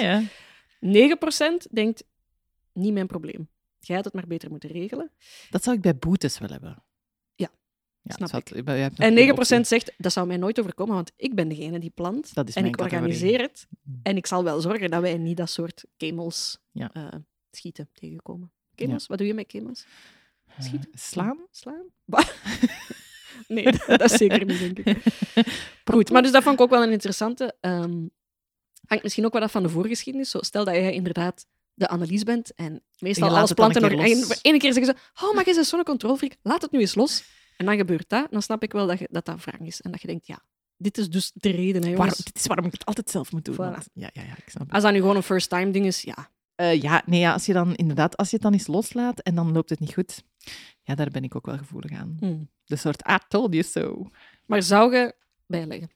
Ja. 9% denkt, niet mijn probleem. Jij had het maar beter moeten regelen. Dat zou ik bij boetes wel hebben. Ja, snap ik. En 9% zegt, dat zou mij nooit overkomen, want ik ben degene die plant. Dat is en mijn ik organiseer het. En ik zal wel zorgen dat wij niet dat soort kemels schieten tegenkomen. Chemos? Wat doe je met chemos? Slaan? Slaan? Nee, dat is zeker niet, denk ik. Goed, maar dus dat vond ik ook wel een interessante. Hangt misschien ook wat af van de voorgeschiedenis. Zo, stel dat jij inderdaad de Annelies bent en meestal Je laat alles het dan planten een nog... keer los. Ene keer zeggen ze, oh, maar je bent zo'n controlfreak, laat het nu eens los. En dan gebeurt dat. Dan snap ik wel dat wrang is. En dat je denkt, ja, dit is dus de reden, hè, jongens. Dit is waarom ik het altijd zelf moet doen. Voilà. want- Ja, ik snap het. Als dat nu gewoon een first-time ding is, ja. Als je het dan eens loslaat en dan loopt het niet goed, ja, daar ben ik ook wel gevoelig aan. De soort, I told you so. Maar zou je bijleggen?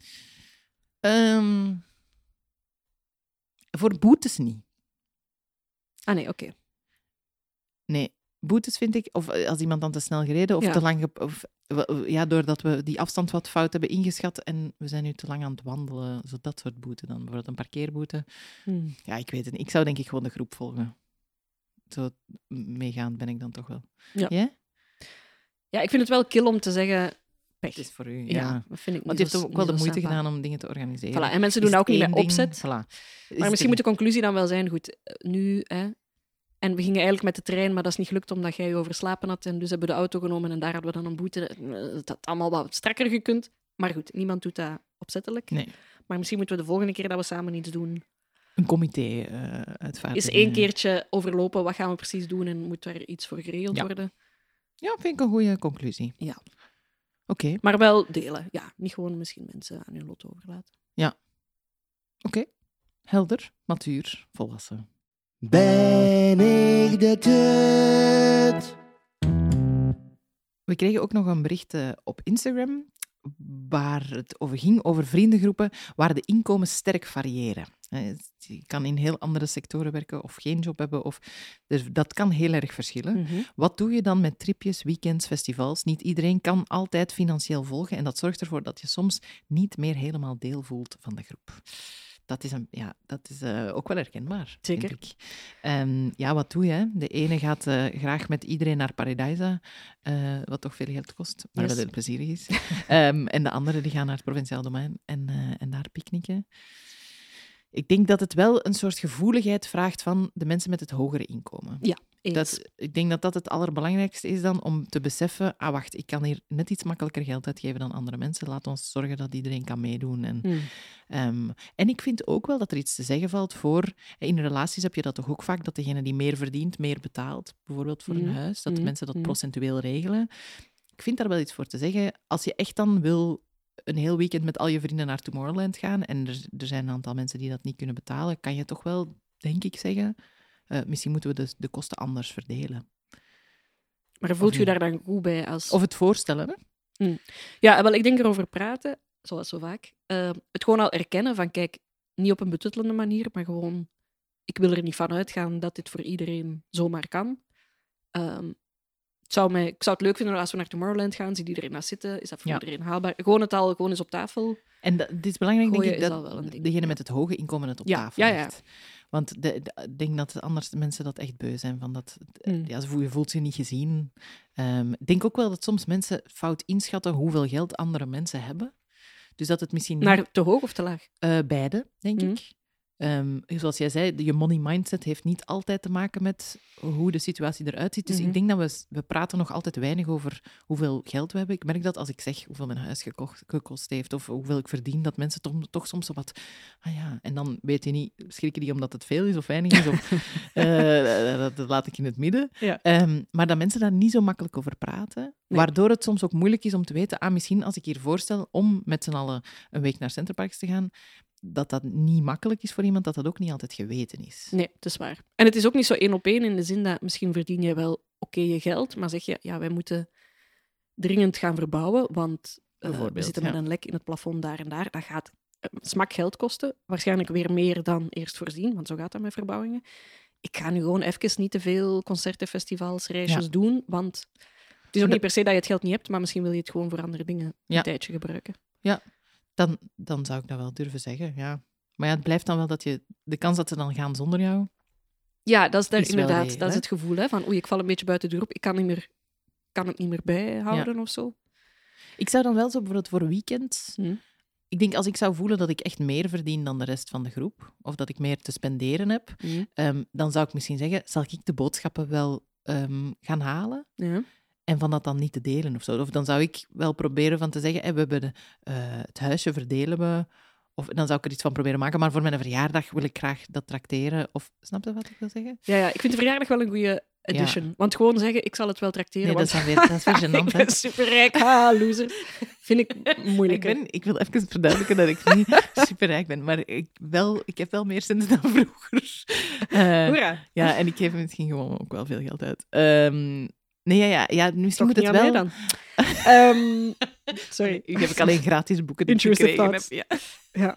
Voor boetes niet. Ah nee, oké. Nee, boetes vind ik, of als iemand dan te snel gereden of Ja. te lang, doordat we die afstand wat fout hebben ingeschat en we zijn nu te lang aan het wandelen, zo dat soort boete dan. Bijvoorbeeld een parkeerboete. Ja, ik weet het niet. Ik zou denk ik gewoon de groep volgen. Zo meegaand ben ik dan toch wel. Ja. Jij? Ja, ik vind het wel kill om te zeggen, pech. Het is voor u, Ja, dat vind ik Want niet je hebt zo- ook wel de niet zo moeite sympa. gedaan om dingen te organiseren. Voilà, en mensen Is doen dat ook het niet met één ding? opzet. Voilà. Maar misschien moet de conclusie dan wel zijn, goed, nu, hè, en we gingen eigenlijk met de trein, maar dat is niet gelukt omdat jij je overslapen had. En dus hebben we de auto genomen en daar hadden we dan een boete. Dat had allemaal wat strakker gekund. Maar goed, niemand doet dat opzettelijk. Nee. Maar misschien moeten we de volgende keer dat we samen iets doen, Een comité uitvaardigen. is 1 keertje overlopen. Wat gaan we precies doen en moet er iets voor geregeld Ja. worden? Ja, vind ik een goede conclusie. Ja. Oké. Maar wel delen. Ja, niet gewoon misschien mensen aan hun lot overlaten. Oké. Helder, matuur, volwassen. Ben ik de tut? We kregen ook nog een bericht op Instagram waar het over ging, over vriendengroepen waar de inkomens sterk variëren. Je kan in heel andere sectoren werken of geen job hebben. Dus dat kan heel erg verschillen. Wat doe je dan met tripjes, weekends, festivals? Niet iedereen kan altijd financieel volgen en dat zorgt ervoor dat je soms niet meer helemaal deel voelt van de groep. Dat is ook wel herkenbaar, Zeker. denk ik. Wat doe je? Hè? De ene gaat graag met iedereen naar Paradise, wat toch veel geld kost, maar Yes. wel heel plezierig is. En de anderen die gaan naar het Provinciaal Domein en daar picknicken. Ik denk dat het wel een soort gevoeligheid vraagt van de mensen met het hogere inkomen. Ja, eens. Ik denk dat dat het allerbelangrijkste is dan, om te beseffen, wacht, ik kan hier net iets makkelijker geld uitgeven dan andere mensen. Laat ons zorgen dat iedereen kan meedoen. En ik vind ook wel dat er iets te zeggen valt voor... In relaties heb je dat toch ook vaak, dat degene die meer verdient, meer betaalt. Bijvoorbeeld voor een huis, dat de mensen dat procentueel regelen. Ik vind daar wel iets voor te zeggen. Als je echt dan wil een heel weekend met al je vrienden naar Tomorrowland gaan, en er zijn een aantal mensen die dat niet kunnen betalen, kan je toch wel, denk ik, zeggen... misschien moeten we de kosten anders verdelen. Maar voelt Of je niet? daar dan goed bij als... Of het voorstellen, hè? Ja, wel, ik denk erover praten, zoals zo vaak. Het gewoon al erkennen van, kijk, niet op een betuttelende manier, maar gewoon, ik wil er niet van uitgaan dat dit voor iedereen zomaar kan. Ik zou het leuk vinden als we naar Tomorrowland gaan, ziet iedereen daar zitten, is dat voor Ja. iedereen haalbaar? Gewoon het al gewoon eens op tafel. En dit is belangrijk, denk Gooien ik, is al dat wel een ding, degene ja. met het hoge inkomen het op Ja, tafel ja, ja. legt. Want ik denk dat anders mensen dat echt beu zijn. Van dat, je voelt je niet gezien. Ik denk ook wel dat soms mensen fout inschatten hoeveel geld andere mensen hebben. Dus dat het misschien niet... Naar te hoog of te laag? Beide, denk ik. Zoals jij zei, je money mindset heeft niet altijd te maken met hoe de situatie eruit ziet. Dus ik denk dat we praten nog altijd weinig over hoeveel geld we hebben. Ik merk dat als ik zeg hoeveel mijn huis gekost heeft of hoeveel ik verdien, dat mensen toch soms zo wat... En dan weet je niet, schrikken die omdat het veel is of weinig is. Of, dat laat ik in het midden. Ja. Maar dat mensen daar niet zo makkelijk over praten. Nee. Waardoor het soms ook moeilijk is om te weten, misschien als ik hier voorstel om met z'n allen een week naar Centerparks te gaan, dat niet makkelijk is voor iemand, dat ook niet altijd geweten is. Nee, het is waar. En het is ook niet zo 1 op 1 in de zin dat misschien verdien je wel oké je geld, maar zeg je, ja, wij moeten dringend gaan verbouwen, want we Bijvoorbeeld, zitten met een lek in het plafond daar en daar. Dat gaat smak geld kosten. Waarschijnlijk weer meer dan eerst voorzien, want zo gaat dat met verbouwingen. Ik ga nu gewoon even niet te veel concerten, festivals, reisjes doen, want het is ook niet per se dat je het geld niet hebt, maar misschien wil je het gewoon voor andere dingen een tijdje gebruiken. Ja, dan zou ik dat wel durven zeggen, ja. Maar ja, het blijft dan wel dat de kans dat ze dan gaan zonder jou... Ja, dat is daar Is wel inderdaad. reëel, Dat is hè? het gevoel, hè, van oei, ik val een beetje buiten de groep, ik kan het niet meer bijhouden of zo. Ik zou dan wel zo bijvoorbeeld voor weekends Ik denk als ik zou voelen dat ik echt meer verdien dan de rest van de groep, of dat ik meer te spenderen heb, dan zou ik misschien zeggen, zal ik de boodschappen wel gaan halen? Ja. En van dat dan niet te delen of zo. Of dan zou ik wel proberen van te zeggen, we hebben het huisje verdelen we. Of dan zou ik er iets van proberen maken. Maar voor mijn verjaardag wil ik graag dat trakteren. Of snap je wat ik wil zeggen? Ja, ik vind de verjaardag wel een goede addition. Want gewoon zeggen, ik zal het wel trakteren. Nee, want dat is weer gênant. ik ben superrijk, loser. Vind ik moeilijk. Ik wil even verduidelijken dat ik niet superrijk ben. Maar ik heb wel meer sinds dan vroeger. Hoera. Ja, en ik geef misschien gewoon ook wel veel geld uit. Misschien Toch moet niet het aan wel... mij dan. Sorry. Ik heb alleen gratis boeken die ik Intrusive gekregen thoughts. heb. Ja.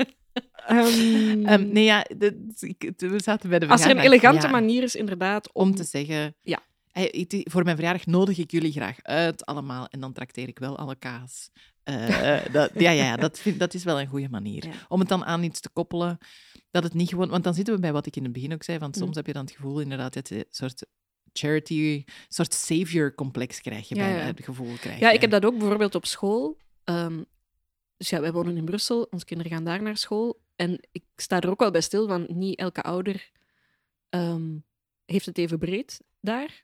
Ja. We zaten bij de Als er een verjaardag. elegante Ja, manier is, inderdaad, om te zeggen... Ja. Voor mijn verjaardag nodig ik jullie graag uit, allemaal. En dan trakteer ik wel alle kaas. Dat is wel een goede manier. Ja. Om het dan aan iets te koppelen. Dat het niet gewoon... Want dan zitten we bij wat ik in het begin ook zei. Want soms heb je dan het gevoel, inderdaad, dat je een soort charity, een soort savior-complex krijg je bijna. Het gevoel krijg je. Ja, ik heb dat ook bijvoorbeeld op school. Dus ja, wij wonen in Brussel, onze kinderen gaan daar naar school. En ik sta er ook wel bij stil, van niet elke ouder heeft het even breed daar.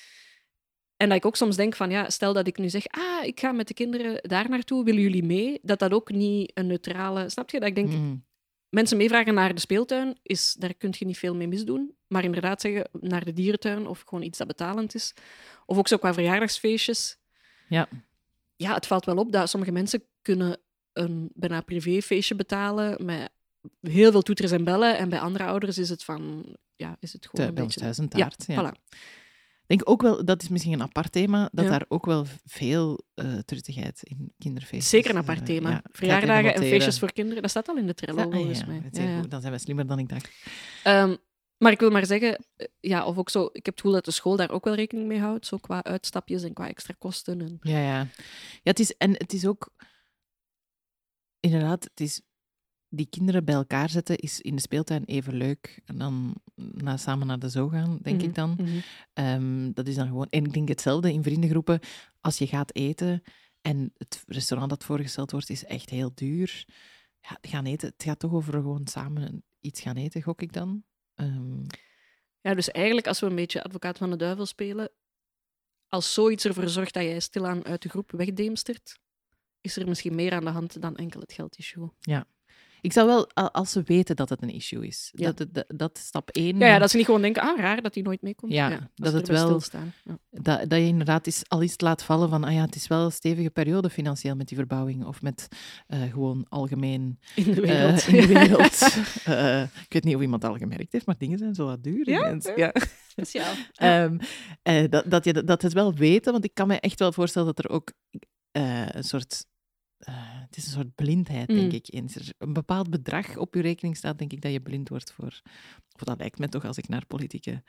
En dat ik ook soms denk van, ja, stel dat ik nu zeg, ik ga met de kinderen daar naartoe, willen jullie mee? Dat dat ook niet een neutrale... Snap je? Dat ik denk, mensen meevragen naar de speeltuin, daar kun je niet veel mee misdoen. Maar inderdaad zeggen, naar de dierentuin of gewoon iets dat betalend is. Of ook zo qua verjaardagsfeestjes. Ja. Ja, het valt wel op dat sommige mensen kunnen een bijna privéfeestje betalen met heel veel toeters en bellen. En bij andere ouders is het van... Ja, is het gewoon een bij ons beetje... thuis een taart. Ja. Voilà. Ik denk ook wel, dat is misschien een apart thema, dat Ja. daar ook wel veel truttigheid in kinderfeestjes... Zeker een apart thema. ja, ik ga het Verjaardagen even en noteren. feestjes voor kinderen, dat staat al in de Trello, volgens mij. dat is heel goed. Dan zijn we slimmer dan ik dacht. Maar ik wil maar zeggen, of ook zo, ik heb het gevoel dat de school daar ook wel rekening mee houdt, zo qua uitstapjes en qua extra kosten. En... Ja, het is ook... Inderdaad, het is... Die kinderen bij elkaar zetten is in de speeltuin even leuk dan samen naar de zoo gaan, denk ik dan. Dat is dan gewoon... En ik denk hetzelfde in vriendengroepen. Als je gaat eten en het restaurant dat voorgesteld wordt is echt heel duur. Ja, gaan eten, het gaat toch over gewoon samen iets gaan eten, gok ik dan. Ja, dus eigenlijk, als we een beetje advocaat van de duivel spelen, als zoiets ervoor zorgt dat jij stilaan uit de groep wegdeemstert, is er misschien meer aan de hand dan enkel het geldissue. Ja. Ik zou wel, als ze weten dat het een issue is, Ja. dat stap 1... Ja, dat ze niet gewoon denken, raar dat hij nooit meekomt. Ja, dat dat ze het erbij wel- stilstaan. Ja. Dat je inderdaad al eens laat vallen van, het is wel een stevige periode financieel met die verbouwing, of met gewoon algemeen In de wereld. in de wereld. Ik weet niet of iemand het al gemerkt heeft, maar dingen zijn zo wat duur. Ja? ineens. Ja. Speciaal. Dat het wel weten, want ik kan me echt wel voorstellen dat er ook een soort... het is een soort blindheid, denk ik. Eens er een bepaald bedrag op je rekening staat, denk ik dat je blind wordt voor... Of dat lijkt me toch als ik naar politieke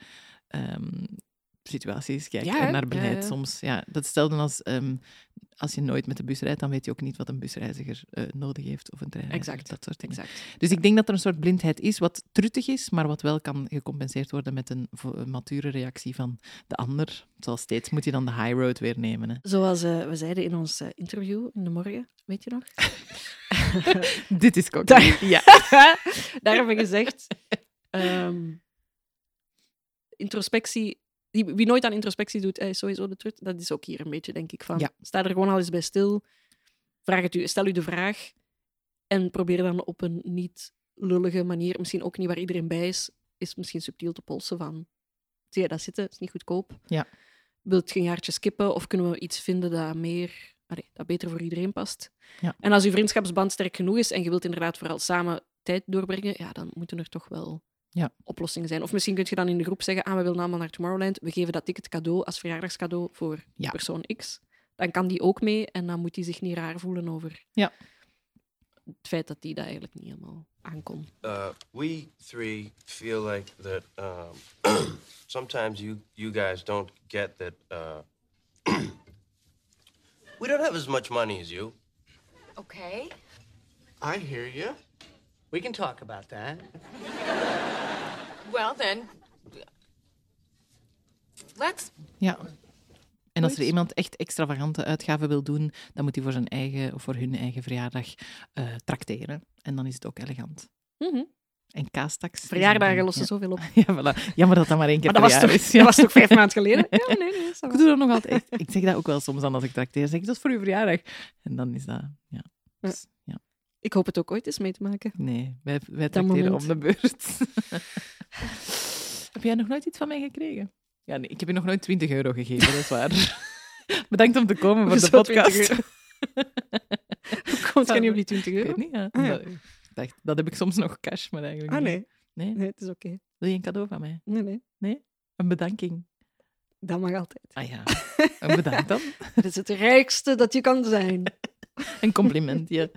situaties kijk Ja, en hè? naar beleid Ja. soms. Ja, dat stelde als je nooit met de bus rijdt, dan weet je ook niet wat een busreiziger nodig heeft of een treinreiziger. Exact. Dat soort dingen. Exact. Dus ik denk dat er een soort blindheid is, wat truttig is, maar wat wel kan gecompenseerd worden met een mature reactie van de ander. Zoals steeds moet je dan de high road weer nemen. Hè. Zoals we zeiden in ons interview in de morgen, weet je nog? Dit is cocky. Ja. Daar hebben we gezegd, introspectie, wie nooit aan introspectie doet, is sowieso de trut. Dat is ook hier een beetje, denk ik, van. Ja. Sta er gewoon al eens bij stil, stel u de vraag en probeer dan op een niet lullige manier, misschien ook niet waar iedereen bij is misschien subtiel te polsen van, zie je dat zitten, is niet goedkoop. Ja. Wilt je een jaartje skippen of kunnen we iets vinden dat beter voor iedereen past? Ja. En als je vriendschapsband sterk genoeg is en je wilt inderdaad vooral samen tijd doorbrengen, ja, dan moeten er toch wel oplossingen zijn. Of misschien kun je dan in de groep zeggen, we willen allemaal naar Tomorrowland, we geven dat ticket cadeau als verjaardagscadeau voor persoon X. Dan kan die ook mee en dan moet die zich niet raar voelen over het feit dat die dat eigenlijk niet helemaal aankon. We three feel like that sometimes you guys don't get that we don't have as much money as you. Okay. I hear you. We can talk about that. Well, then, let's. Ja. En als er Zoiets. iemand echt extravagante uitgaven wil doen, dan moet hij voor zijn eigen of voor hun eigen verjaardag trakteren. En dan is het ook elegant. Mhm. En kaastaks. is Verjaardagen een lossen ding. zoveel op. Ja, voilà. Jammer dat dat maar 1 keer Maar per dat was, jaar toch, is. dat was toch 5 maanden geleden? Ja, nee. ça va. Ik doe dat nog altijd. Ik zeg dat ook wel soms dan als ik trakteer. Zeg ik, dat is voor uw verjaardag. En dan is dat... Ja. Dus, ja. Ik hoop het ook ooit eens mee te maken. Nee, wij Dat trakteren moment. om de beurt. Heb jij nog nooit iets van mij gekregen? Ja, nee, ik heb je nog nooit 20 euro gegeven, dat is waar. Bedankt om te komen voor de Hoezo 20 podcast. euro? Hoe komt je niet op die 20 Ik euro? weet niet, ja. Ah, ja. Ik dacht, dat heb ik soms nog cash, maar eigenlijk Ah, niet. nee. Nee? Nee, het is oké. Wil je een cadeau van mij? Nee. Een bedanking. Dat mag altijd. Ah ja, een bedankt dan. Dat is het rijkste dat je kan zijn. Een complimentje.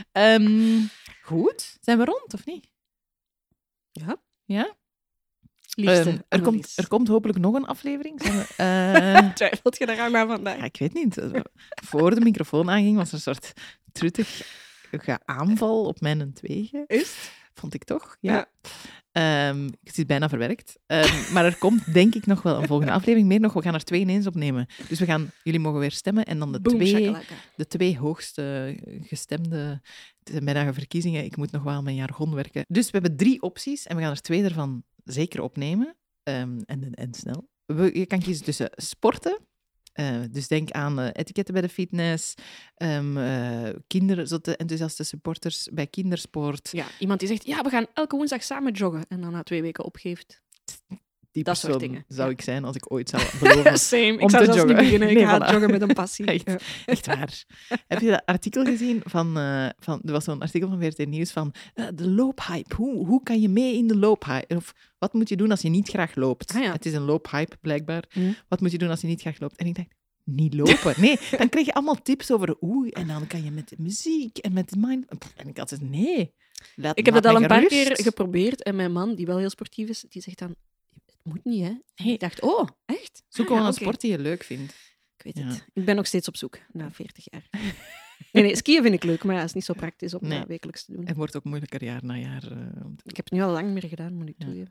Goed, zijn we rond, of niet? Ja. Ja? Liefste, Er komt hopelijk nog een aflevering. Zijn we, Twijfelt je daar aan vandaag? ja, ik weet niet. Voor de microfoon aanging was er een soort truttig aanval op mijn tweeën. Is Vond ik toch? Ja. Het is bijna verwerkt. Maar er komt denk ik nog wel een volgende aflevering. Meer nog, we gaan er 2 ineens opnemen. Dus jullie mogen weer stemmen. En dan Boom, shakalaka. de 2 hoogste gestemde... Het zijn bijna verkiezingen. Ik moet nog wel aan mijn jargon werken. Dus we hebben 3 opties. En we gaan er 2 ervan zeker opnemen. En snel. Je kan kiezen tussen sporten. Dus denk aan etiketten bij de fitness, kinderen, zo de enthousiaste supporters bij kindersport. Ja, iemand die zegt, ja, we gaan elke woensdag samen joggen. En dan na 2 weken opgeeft. Die dat soort persoon dingen, zou ja. ik zijn als ik ooit zou beloven. Same. om Ik zou te zelfs joggen. niet beginnen. Ik Nee, ga voilà. joggen met een passie. Echt. Ja. Echt waar. Heb je dat artikel gezien er was zo'n artikel van VRT Nieuws van de loophype. Hoe kan je mee in de loophype? Of wat moet je doen als je niet graag loopt? Ah, ja. Het is een loophype, blijkbaar. Hm. Wat moet je doen als je niet graag loopt? En ik dacht, niet lopen. Nee, dan kreeg je allemaal tips over en dan kan je met muziek en met mind... En ik had dus, nee. Ik heb het al een paar gerust. keer geprobeerd. En mijn man, die wel heel sportief is, die zegt dan, het moet niet, hè. Nee. Ik dacht, oh, echt? Zoek Ah, gewoon ja, een oké. sport die je leuk vindt. Ik weet Ja. het. Ik ben nog steeds op zoek, na 40 jaar. Nee, skiën vind ik leuk, maar ja, het is niet zo praktisch om Nee. dat wekelijks te doen. Het wordt ook moeilijker jaar na jaar. Ik heb het nu al lang meer gedaan, moet ik Ja. toegeven.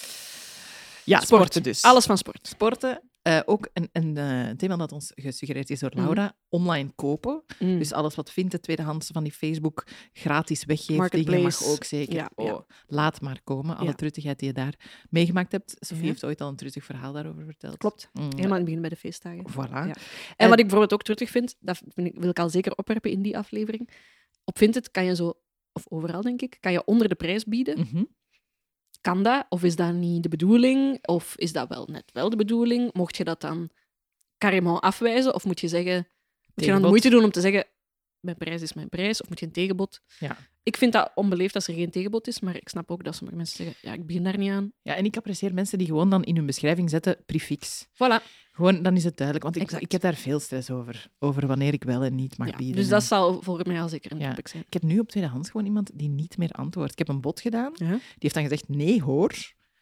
Ja, Sport. sporten dus. Alles van sport. Sporten. Ook een thema dat ons gesuggereerd is door Laura. Online kopen. Mm. Dus alles wat Vinted, tweedehands van die Facebook gratis weggeeft, dingen mag Marketplace. ook zeker. Ja, ja. Laat maar komen. Alle Ja. truttigheid die je daar meegemaakt hebt. Sophie Ja. heeft ooit al een truttig verhaal daarover verteld. Klopt. Mm, Helemaal in het begin bij de feestdagen. Voilà. Ja. En wat ik bijvoorbeeld ook terug vind, dat wil ik al zeker opwerpen in die aflevering. Op Vinted kan je zo, of overal denk ik, kan je onder de prijs bieden. Mhm. Kan dat? Of is dat niet de bedoeling? Of is dat wel net wel de bedoeling? Mocht je dat dan carrément afwijzen? Of moet je zeggen, moet je dan Tegenbod. moeite doen om te zeggen, mijn prijs is mijn prijs? Of moet je een tegenbod? Ja. Ik vind dat onbeleefd als er geen tegenbod is, maar ik snap ook dat sommige mensen zeggen, ja, ik begin daar niet aan. Ja, en ik apprecieer mensen die gewoon dan in hun beschrijving zetten prefix. Voilà. Gewoon, dan is het duidelijk. Want Exact. ik heb daar veel stress over. Over wanneer ik wel en niet mag Ja, bieden. dus dat zal voor mij al zeker een Ja. topic zijn. Ik heb nu op tweedehands gewoon iemand die niet meer antwoordt. Ik heb een bod gedaan. Ja. Die heeft dan gezegd, nee hoor.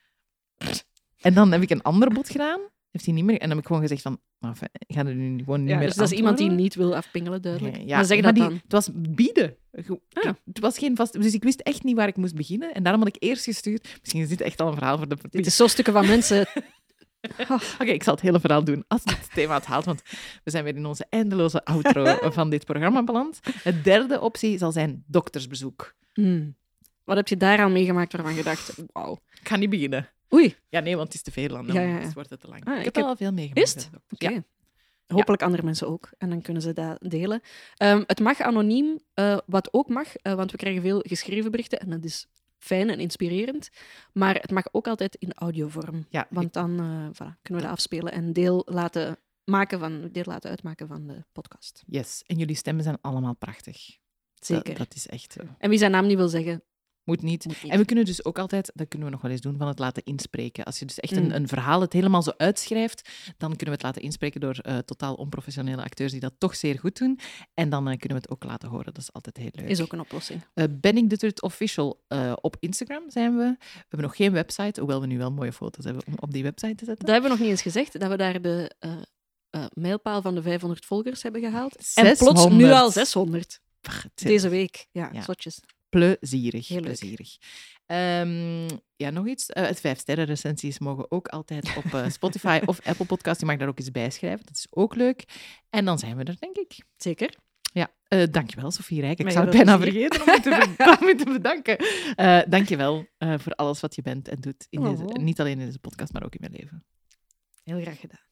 En dan heb ik een ander bod gedaan. Heeft hij niet meer... En dan heb ik gewoon gezegd van, maar enfin, ik ga er nu gewoon niet Ja, meer dus dat is iemand die antwoorden. niet wil afpingelen, duidelijk. Nee, maar zeg dat die- dan. Het was bieden. Ah. Het was geen vast... Dus ik wist echt niet waar ik moest beginnen. En daarom had ik eerst gestuurd... Misschien is dit echt al een verhaal voor de... Dit is zo stukken van mensen. Oké, ik zal het hele verhaal doen als het thema het haalt, want we zijn weer in onze eindeloze outro van dit programma beland. De derde optie zal zijn doktersbezoek. Wat heb je daar al meegemaakt waarvan je dacht, wauw. Ik ga niet beginnen. Oei, Ja, nee, want het is te veel dan. Ja, ja, ja. Dus wordt het te lang. Ah, ik ik heb al veel meegemaakt. Is het? bij de dokter. oké. Ja. Hopelijk andere mensen ook. En dan kunnen ze dat delen. Het mag anoniem, wat ook mag, want we krijgen veel geschreven berichten en dat is fijn en inspirerend. Maar het mag ook altijd in audiovorm. Ja, Want dan voilà, kunnen we dat afspelen en deel laten uitmaken van de podcast. Yes, en jullie stemmen zijn allemaal prachtig. Zeker. Dat is echt... En wie zijn naam niet wil zeggen, Moet niet. moet niet. En we kunnen dus ook altijd, dat kunnen we nog wel eens doen, van het laten inspreken. Als je dus echt Mm. een verhaal het helemaal zo uitschrijft, dan kunnen we het laten inspreken door totaal onprofessionele acteurs die dat toch zeer goed doen. En dan kunnen we het ook laten horen. Dat is altijd heel leuk. Is ook een oplossing. Ben ik de Trut Official op Instagram zijn we. We hebben nog geen website, hoewel we nu wel mooie foto's hebben om op die website te zetten. Dat hebben we nog niet eens gezegd, dat we daar de mijlpaal van de 500 volgers hebben gehaald. En plots 600. nu al 600. Pach, Deze week. Ja, Ja. zotjes. plezierig. Heel leuk. Plezierig. Ja, nog iets. Het 5-sterren-recensies mogen ook altijd op Spotify of Apple Podcast. Je mag daar ook eens bij schrijven. Dat is ook leuk. En dan zijn we er, denk ik. Zeker. Ja, dankjewel, Sophie Rijk. Ik Met zou het heel bijna veel plezier. vergeten om je te bedanken. Dankjewel voor alles wat je bent en doet. Niet alleen in deze podcast, maar ook in mijn leven. Heel graag gedaan.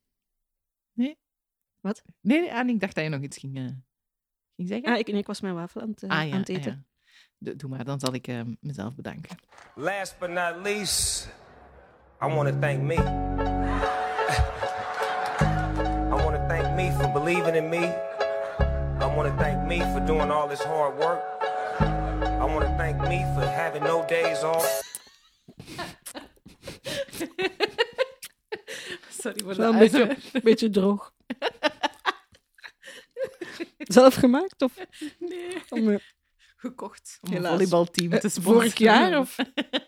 Nee, Anne, ik dacht dat je nog iets ging zeggen. Ik was mijn wafel aan het eten. Ja. Doe maar, dan zal ik mezelf bedanken. Last but not least, I want to thank me. I want to thank me for believing in me. I want to thank me for doing all this hard work. I want to thank me for having no days off. Sorry voor Wel de een beetje droog. Zelf gemaakt? Of? Nee. Nee. Gekocht om Helaas. een volleybalteam te sponsoren. Vorig jaar? Of?